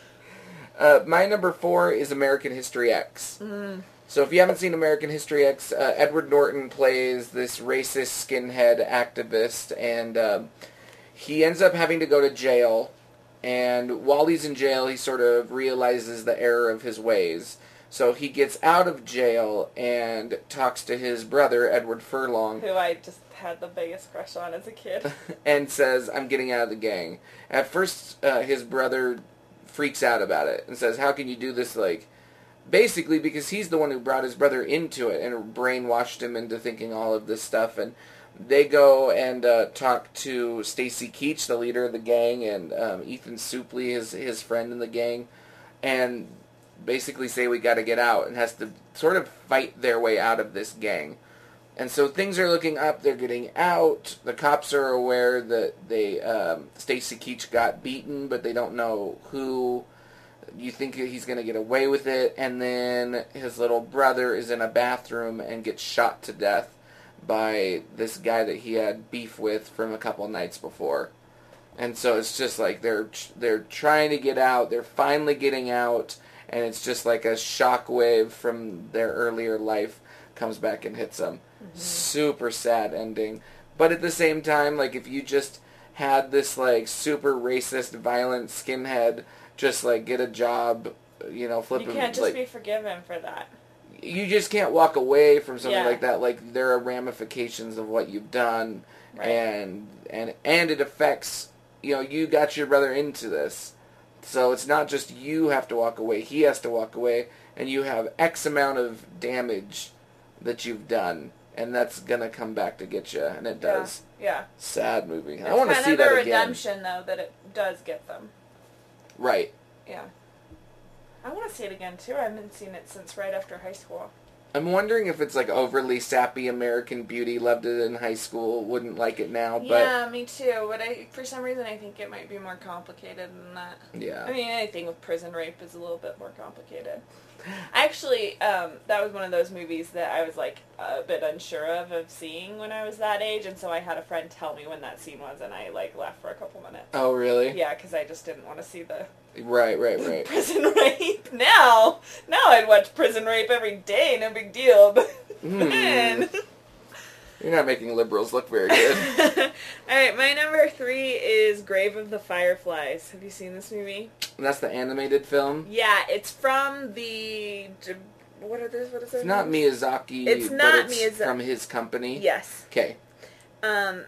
Uh, my number four is American History X. Mm. So if you haven't seen American History X, uh, Edward Norton plays this racist skinhead activist, and um, he ends up having to go to jail. And while he's in jail, he sort of realizes the error of his ways. So he gets out of jail and talks to his brother, Edward Furlong, Who I just had the biggest crush on as a kid. and says, I'm getting out of the gang. At first, uh, his brother freaks out about it and says, how can you do this? Like, basically because he's the one who brought his brother into it and brainwashed him into thinking all of this stuff. And they go and uh, talk to Stacy Keach, the leader of the gang, and um, Ethan Suplee, his, his friend in the gang, and basically say we got to get out, and has to sort of fight their way out of this gang. And so things are looking up. They're getting out. The cops are aware that they um, Stacy Keach got beaten, but they don't know who. you think he's going to get away with it, and then his little brother is in a bathroom and gets shot to death by this guy that he had beef with from a couple nights before. And so it's just like they're they're trying to get out, they're finally getting out, and it's just like a shockwave from their earlier life comes back and hits them. Mm-hmm. Super sad ending. But at the same time, like, if you just had this, like, super racist, violent skinhead just, like, get a job, you know, flipping... You can't just like, be forgiven for that. You just can't walk away from something Yeah. like that. Like, there are ramifications of what you've done, Right. and and and it affects, you know, you got your brother into this. So it's not just you have to walk away, he has to walk away, and you have X amount of damage that you've done, and that's going to come back to get you, and it does. Yeah. yeah. Sad movie. It's I want to kind see of that a again. redemption, though, that it does get them. Right. Yeah. I want to see it again, too. I haven't seen it since right after high school. I'm wondering if it's like overly sappy American Beauty, loved it in high school, wouldn't like it now, but... Yeah, me too. But I, for some reason, I think it might be more complicated than that. Yeah. I mean, anything with prison rape is a little bit more complicated. Actually, um, that was one of those movies that I was, like, a bit unsure of of seeing when I was that age, and so I had a friend tell me when that scene was, and I, like, laughed for a couple minutes. Oh, really? Yeah, because I just didn't want to see the... Right, right, right. Prison rape. Now, now I'd watch prison rape every day, no big deal, but then... You're not making liberals look very good. Alright, my number three is Grave of the Fireflies. Have you seen this movie? And that's the animated film? Yeah, it's from the... What are those? What is It's it? not Miyazaki, It's but not it's Miyazaki. from his company? Yes. Okay. Um,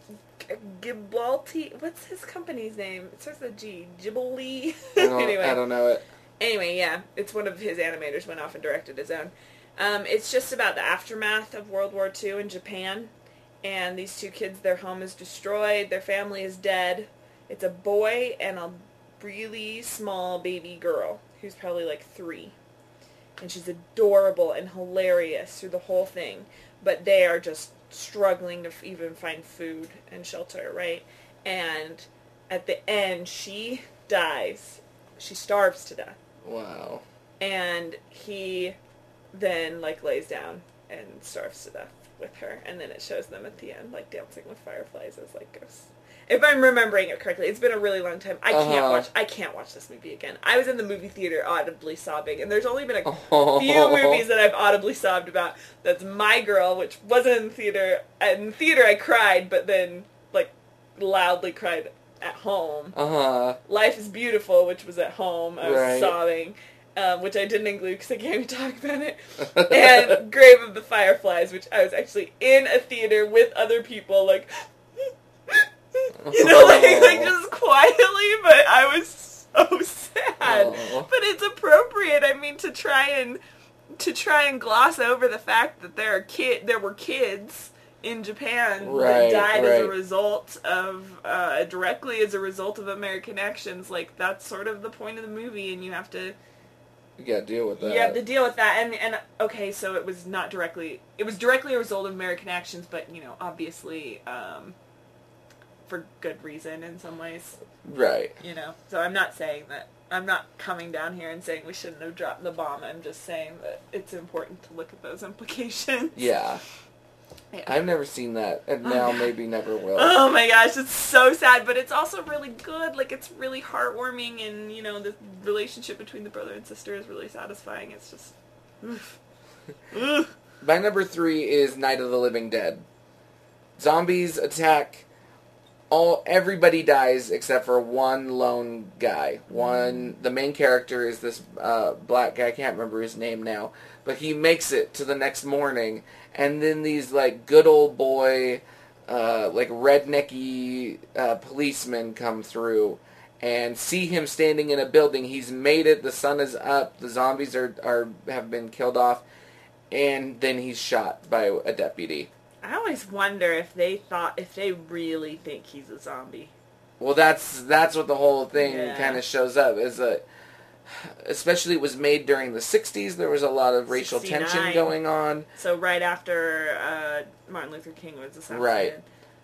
G- Gibalti... What's his company's name? It starts with a G. Ghibli? I don't, anyway. I don't know it. Anyway, yeah, it's one of his animators went off and directed his own. Um, it's just about the aftermath of World War Two in Japan, and these two kids, their home is destroyed, their family is dead. It's a boy and a really small baby girl, who's probably like three. And she's adorable and hilarious through the whole thing, but they are just struggling to f- even find food and shelter, right? And at the end, she dies. She starves to death. Wow. And he then, like, lays down and starves to death with her. And then it shows them at the end, like, dancing with fireflies as, like, ghosts. If I'm remembering it correctly. It's been a really long time. I can't Uh-huh. watch I can't watch this movie again. I was in the movie theater audibly sobbing, and there's only been a Oh. few movies that I've audibly sobbed about. That's My Girl, which wasn't in the theater. In the theater I cried, but then, like, loudly cried at home. Uh-huh. Life is Beautiful, which was at home. I was Right. sobbing, um, which I didn't include because I can't even talk about it. And Grave of the Fireflies, which I was actually in a theater with other people, like, you know, like, like just quietly, but I was so sad. Oh. But it's appropriate, I mean, to try and to try and gloss over the fact that there are kid there were kids in Japan Right, that died as a right. result of, uh, directly as a result of American actions. Like, that's sort of the point of the movie, and you have to, You gotta deal with that. you have to deal with that. And, and, okay, so it was not directly, it was directly a result of American actions, but, you know, obviously, um, for good reason in some ways, Right. you know. So I'm not saying that, I'm not coming down here and saying we shouldn't have dropped the bomb. I'm just saying that it's important to look at those implications. Yeah. Yeah. I've never seen that, and now maybe never will. Oh my gosh, it's so sad, but it's also really good. Like, it's really heartwarming, and, you know, the relationship between the brother and sister is really satisfying. It's just... Oof. Oof. My number three is Night of the Living Dead. Zombies attack. All everybody dies except for one lone guy. One, the main character is this uh, black guy. I can't remember his name now, but he makes it to the next morning, and then these like good old boy, uh, like rednecky uh, policemen come through and see him standing in a building. He's made it. The sun is up. The zombies are are have been killed off, and then he's shot by a deputy. I always wonder if they thought, if they really think he's a zombie. Well, that's that's what the whole thing Yeah. kind of shows up. Is a, especially it was made during the sixties. There was a lot of racial tension sixty-nine. going on. So right after uh, Martin Luther King was assassinated. Right.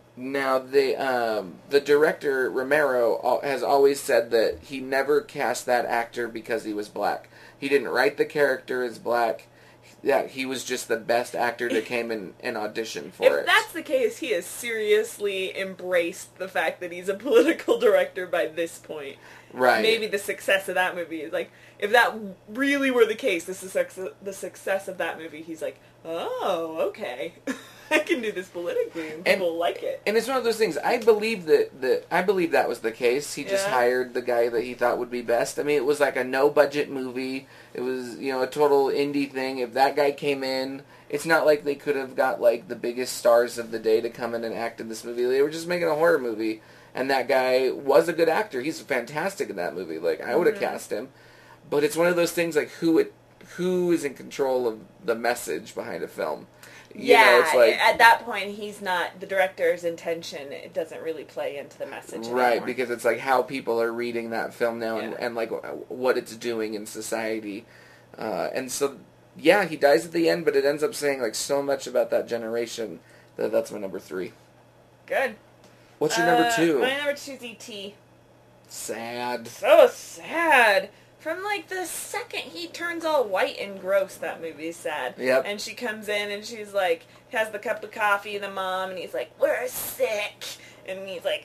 Now, the um, the director, Romero, al- has always said that he never cast that actor because he was black. He didn't write the character as black. Yeah, he was just the best actor that came in and auditioned for if it. If that's the case, he has seriously embraced the fact that he's a political director by this point. Right. Maybe the success of that movie is like, if that really were the case, this is the success of that movie, he's like, oh, okay. I can do this politically, and people and, like it. And it's one of those things. I believe that, that I believe that was the case. He just yeah. hired the guy that he thought would be best. I mean, it was like a no budget movie. It was, you know, a total indie thing. If that guy came in, it's not like they could have got like the biggest stars of the day to come in and act in this movie. They were just making a horror movie, and that guy was a good actor. He's fantastic in that movie. Like I would have mm-hmm. cast him, but it's one of those things like who it who is in control of the message behind a film. You yeah, know, it's like, at that point, he's not, the director's intention, it doesn't really play into the message anymore. Right, because it's like how people are reading that film now and, yeah. and like what it's doing in society. Uh, and so, yeah, he dies at the end, but it ends up saying like so much about that generation that that's my number three. Good. What's your uh, number two? My number two is E T Sad. So sad. From, like, the second he turns all white and gross, that movie is sad. Yep. And she comes in and she's, like, has the cup of coffee, the mom, and he's like, we're sick. And he's like,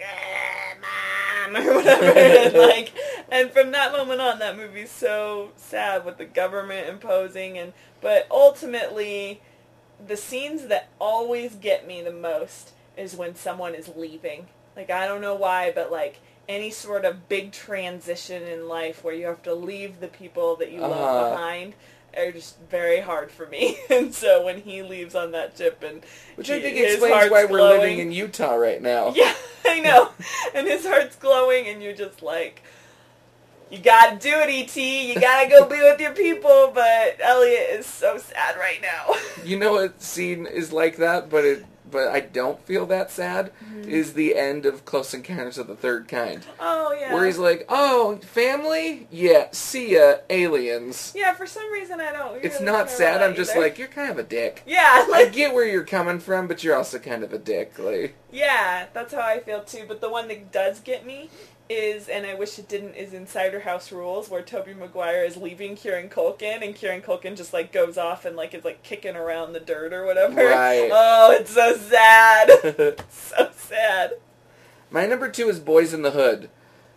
ah, Mom, or whatever. and, like, and from that moment on, that movie's so sad with the government imposing. And But ultimately, the scenes that always get me the most is when someone is leaving. Like, I don't know why, but, like, any sort of big transition in life where you have to leave the people that you uh-huh. love behind are just very hard for me. And so when he leaves on that ship and Which he, I think his explains why we're glowing, living in Utah right now. Yeah, I know. And his heart's glowing and you're just like, you gotta do it, E T You gotta go be with your people. But Elliot is so sad right now. You know what scene is like that, but it but I don't feel that sad, mm-hmm. is the end of Close Encounters of the Third Kind. Oh, yeah. Where he's like, oh, family? Yeah, see ya, aliens. Yeah, for some reason I don't really It's not sad, I'm just either. like, you're kind of a dick. Yeah. Like, I get where you're coming from, but you're also kind of a dick. Like. Yeah, that's how I feel too, but the one that does get me is, and I wish it didn't, is in Cider House Rules, where Tobey Maguire is leaving Kieran Culkin, and Kieran Culkin just, like, goes off and, like, is, like, kicking around the dirt or whatever. Right. Oh, it's so sad. So sad. My number two is Boys in the Hood.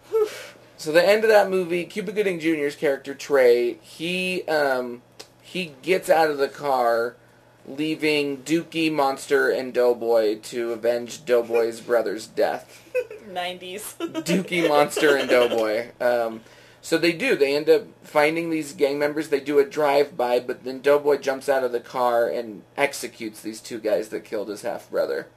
So the end of that movie, Cuba Gooding Junior's character, Trey, he, um, he gets out of the car, leaving Dookie, Monster, and Doughboy to avenge Doughboy's brother's death. nineties. Dookie, Monster, and Doughboy. Um, so they do. They end up finding these gang members. They do a drive-by, but then Doughboy jumps out of the car and executes these two guys that killed his half-brother.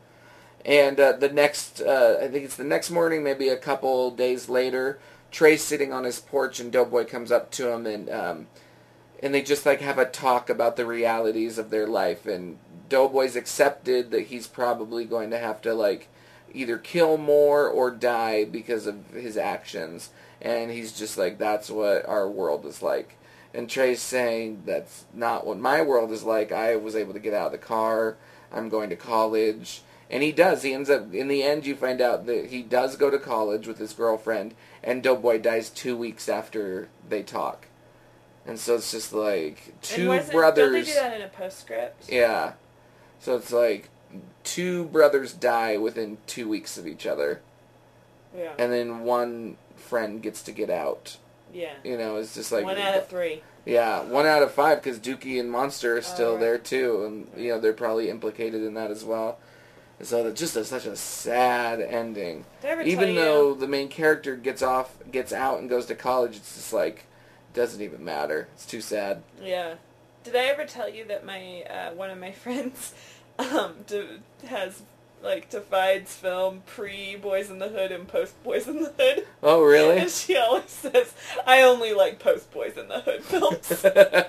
And uh, the next, uh, I think it's the next morning, maybe a couple days later, Trey's sitting on his porch, and Doughboy comes up to him, and um, and they just like have a talk about the realities of their life. And Doughboy's accepted that he's probably going to have to like either kill more or die because of his actions. And he's just like, that's what our world is like. And Trey's saying, that's not what my world is like. I was able to get out of the car. I'm going to college. And he does. He ends up, in the end, you find out that he does go to college with his girlfriend, and Doughboy dies two weeks after they talk. And so it's just like two and brothers. Don't they do that in a postscript? Yeah. So it's like two brothers die within two weeks of each other. Yeah. And then one friend gets to get out. Yeah. You know, it's just like... One out of three. Yeah, one out of five, because Dookie and Monster are still oh, right. there, too. And, you know, they're probably implicated in that as well. So it's just a, such a sad ending. Did I ever Even tell though you? the main character gets off, gets out and goes to college, it's just like, doesn't even matter. It's too sad. Yeah. Did I ever tell you that my uh, one of my friends um, do, has like divides film pre Boys in the Hood and post Boys in the Hood? Oh, really? And she always says, "I only like post Boys in the Hood films."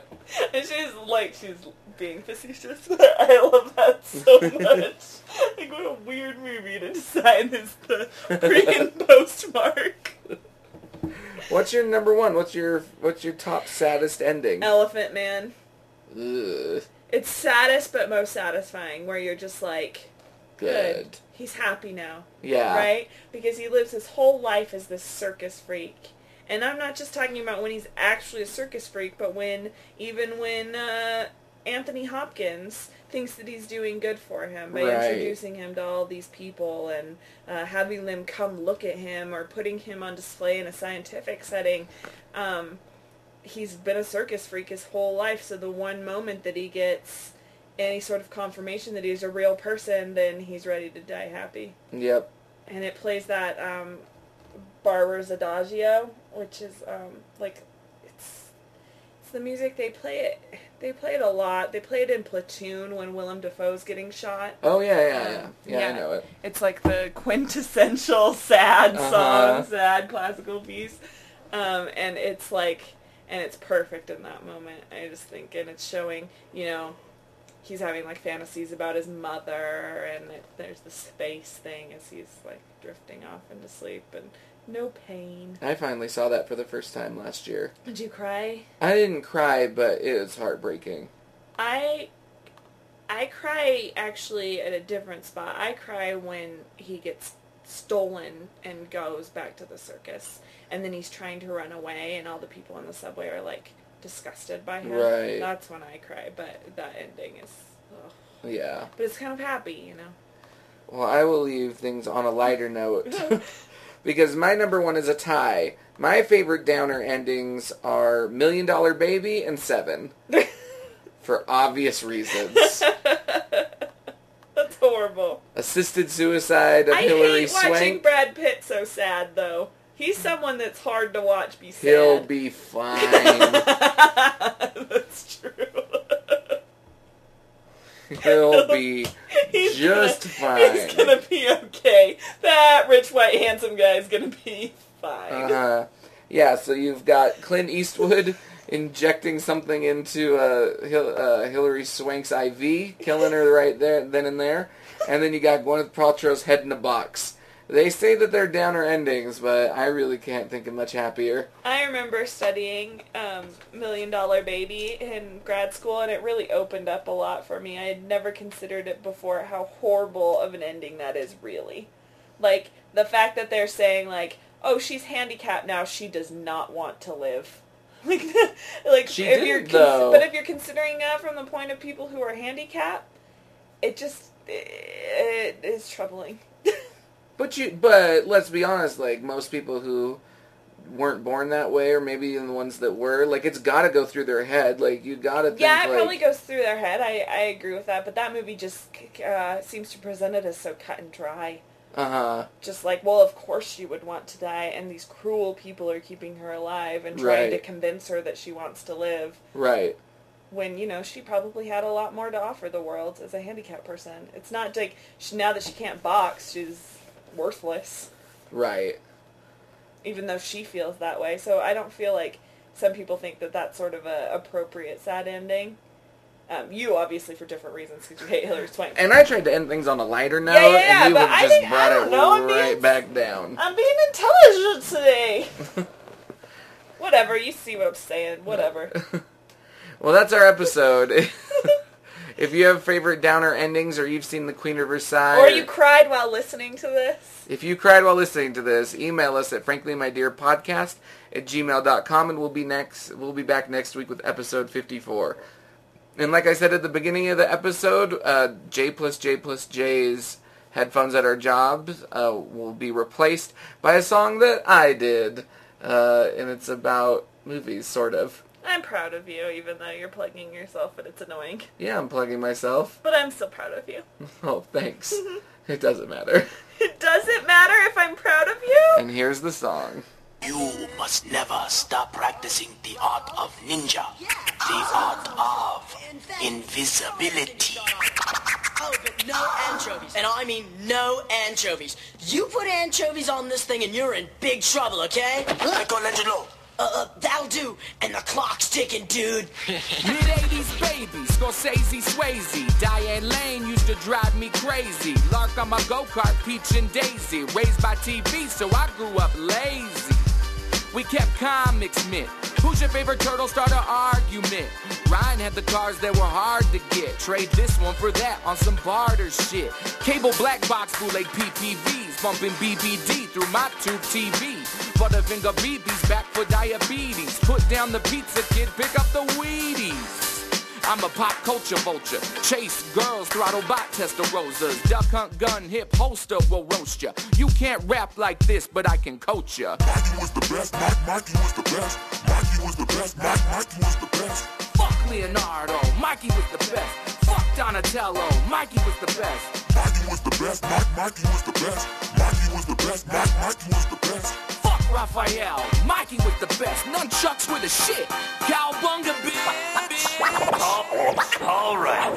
And she's like, she's being facetious, but I love that so much. Like, what a weird movie to decide is the pre and post mark. What's your number one? What's your what's your top saddest ending? Elephant Man. Ugh. It's saddest but most satisfying, where you're just like, Good. He's happy now. Yeah. Right? Because he lives his whole life as this circus freak. And I'm not just talking about when he's actually a circus freak, but when, even when uh, Anthony Hopkins thinks that he's doing good for him by Right. introducing him to all these people and uh, having them come look at him or putting him on display in a scientific setting. Um, he's been a circus freak his whole life, so the one moment that he gets any sort of confirmation that he's a real person, then he's ready to die happy. Yep. And it plays that um, Barber's Adagio, which is um, like it's it's the music they play it. They play it a lot. They play it in Platoon when Willem Dafoe's getting shot. Oh yeah, yeah, yeah. Um, Yeah, I know it. It's like the quintessential sad Uh-huh. song, sad classical piece, um, and it's like, and it's perfect in that moment. I just think, and it's showing, you know. He's having, like, fantasies about his mother, and it, there's the space thing as he's, like, drifting off into sleep, and no pain. I finally saw that for the first time last year. Did you cry? I didn't cry, but it was heartbreaking. I, I cry, actually, at a different spot. I cry when he gets stolen and goes back to the circus, and then he's trying to run away, and all the people on the subway are, like, disgusted by him. Right. That's when I cry, but that ending is, ugh. Yeah. But it's kind of happy, you know? Well, I will leave things on a lighter note. Because my number one is a tie. My favorite downer endings are Million Dollar Baby and Seven. For obvious reasons. That's horrible. Assisted Suicide of I Hilary hate watching Swank. Brad Pitt so sad, though. He's someone that's hard to watch be sad. He'll be fine. That's true. He'll be He's just gonna, fine. He's gonna be okay. That rich, white, handsome guy is gonna be fine. Uh-huh. Yeah, so you've got Clint Eastwood injecting something into uh, Hil- uh, Hilary Swank's I V, killing her right there, then and there. And then you got Gwyneth Paltrow's head in a box. They say that they're downer endings, but I really can't think of much happier. I remember studying um, Million Dollar Baby in grad school, and it really opened up a lot for me. I had never considered it before how horrible of an ending that is, really. Like, the fact that they're saying, like, oh, she's handicapped now, she does not want to live. Like, like She if didn't, you're cons- though. But if you're considering that from the point of people who are handicapped, it just, it, it is troubling. But you, but let's be honest, like, most people who weren't born that way, or maybe even the ones that were, like, it's gotta go through their head. Like, you gotta think, Yeah, it like, probably goes through their head. I, I agree with that. But that movie just uh, seems to present it as so cut and dry. Uh-huh. Just like, well, of course she would want to die, and these cruel people are keeping her alive and trying to Right. convince her that she wants to live. Right. When, you know, she probably had a lot more to offer the world as a handicapped person. It's not like, she, now that she can't box, she's worthless. Right. Even though she feels that way. So I don't feel like some people think that that's sort of a appropriate sad ending. Um, you, obviously, for different reasons, because you hate Hilary Swank. And I tried to end things on a lighter note, Yeah, yeah, yeah, and you but have I just think- I brought don't it know, I'm right being- back down. I'm being intelligent today. Whatever, you see what I'm saying. Whatever. Well, that's our episode. If you have favorite downer endings, or you've seen The Queen of Versailles, Or you cried while listening to this. if you cried while listening to this, email us at franklymydearpodcast at gmail dot com, and we'll be next. We'll be back next week with episode fifty-four. And like I said at the beginning of the episode, uh, J plus J plus J's headphones at our jobs uh, will be replaced by a song that I did, uh, and it's about movies, sort of. I'm proud of you, even though you're plugging yourself and it's annoying. Yeah, I'm plugging myself. But I'm still proud of you. Oh, thanks. It doesn't matter. It doesn't matter if I'm proud of you? And here's the song. You must never stop practicing the art of ninja. The art of invisibility. Oh, but no anchovies. And I mean no anchovies. You put anchovies on this thing and you're in big trouble, okay? Michelangelo. Uh, uh, that'll do. And the clock's ticking, dude. Mid-eighties baby, Scorsese, Swayze. Diane Lane used to drive me crazy. Lark on my go-kart, Peach and Daisy. Raised by T V, so I grew up lazy. We kept comics mint. Who's your favorite turtle? Start an argument. Ryan had the cars that were hard to get. Trade this one for that on some barter shit. Cable black box bootleg P P Vs, bumping B B D through my tube T V. Butterfinger B Bs back for diabetes. Put down the pizza kid, pick up the Wheaties. I'm a pop culture vulture. Chase girls, throttle bot Testarosas. Duck hunt gun, hip holster will roast ya. You can't rap like this, but I can coach ya. Mikey was the best, Mike, Mikey was the best. Mikey was the best, Mike, Mikey was the best. Fuck Leonardo, Mikey was the best. Fuck Donatello, Mikey was the best. Mikey was the best, Mike, Mikey was the best. Mikey was the best, Mike, Mikey was the best. Fuck Raphael, Mikey was the best. Nunchucks with the shit. Cowbunga bitch. Oh, all right.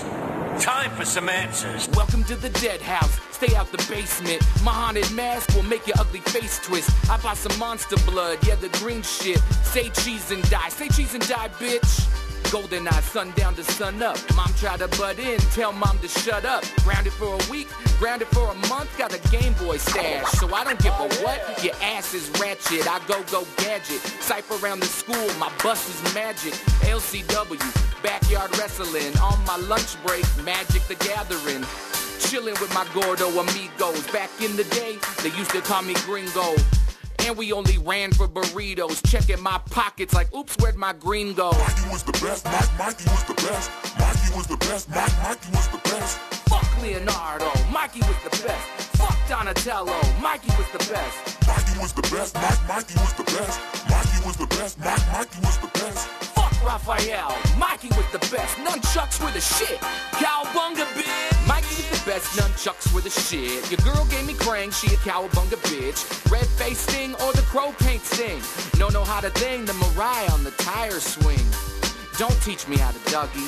Time for some answers. Welcome to the dead house. Stay out the basement. My haunted mask will make your ugly face twist. I bought some monster blood, yeah, the green shit. Say cheese and die. Say cheese and die, bitch. Golden eye, sundown to sun up. Mom tried to butt in, tell mom to shut up. Grounded for a week, grounded for a month. Got a Game Boy stash, so I don't give a what. Your ass is ratchet, I go go gadget. Cypher around the school, my bus is magic. L C W, backyard wrestling. On my lunch break, Magic the Gathering. Chilling with my Gordo amigos. Back in the day, they used to call me Gringo. And we only ran for burritos. Checking my pockets like, oops, where'd my green go? Mikey was the best, Mike, Mikey was the best. Mikey was the best, Mike, Mikey was the best. Fuck Leonardo, Mikey was the best. Fuck Donatello, Mikey was the best. Mikey was the best, Mike, Mikey was the best. Mikey was the best, Mike, Mikey was the best. Fuck Raphael, Mikey was the best. Nunchucks were the shit. Cowbunga bitch. Mikey was the best. Nunchucks were the shit. Your girl gave me Krang, she a cowabunga bitch. Red face sting or the crow paint sting. No know how to thing the Mariah on the tire swing. Don't teach me how to Dougie.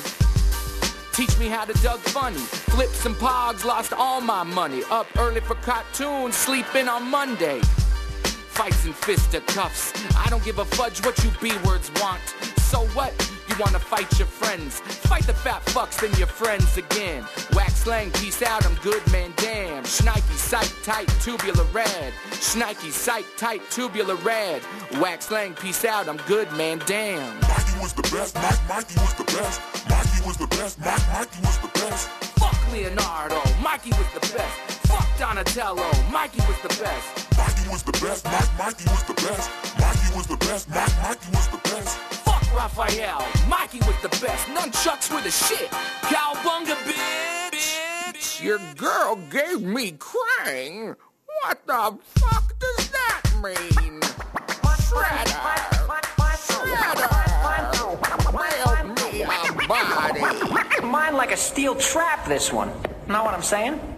Teach me how to Doug funny. Flips and pogs, lost all my money. Up early for cartoons, sleeping on Monday. Fights and fisticuffs. I don't give a fudge what you B-words want. So what? You wanna fight your friends? Fight the fat fucks, then your friends again. Wax slang, peace out, I'm good, man, damn. Schnikey, sight, tight, tubular red. Schnikey, sight, tight, tubular red. Wax slang, peace out, I'm good, man, damn. Mikey was the best, Mike, Mikey was the best. Mikey was the best, Mike, Mikey was the best. Fuck Leonardo, Mikey was the best. Fuck Donatello, Mikey was the best. Mikey was the best, Mike, Mikey was the best. Mikey was the best, Mike, Mikey was the best. Raphael, Mikey was the best. Nunchucks were the shit. Cowbunga bitch. Your girl gave me Krang. What the fuck does that mean? Shredder. Shredder. Mail me a body. Mine like a steel trap, this one. Know what I'm saying?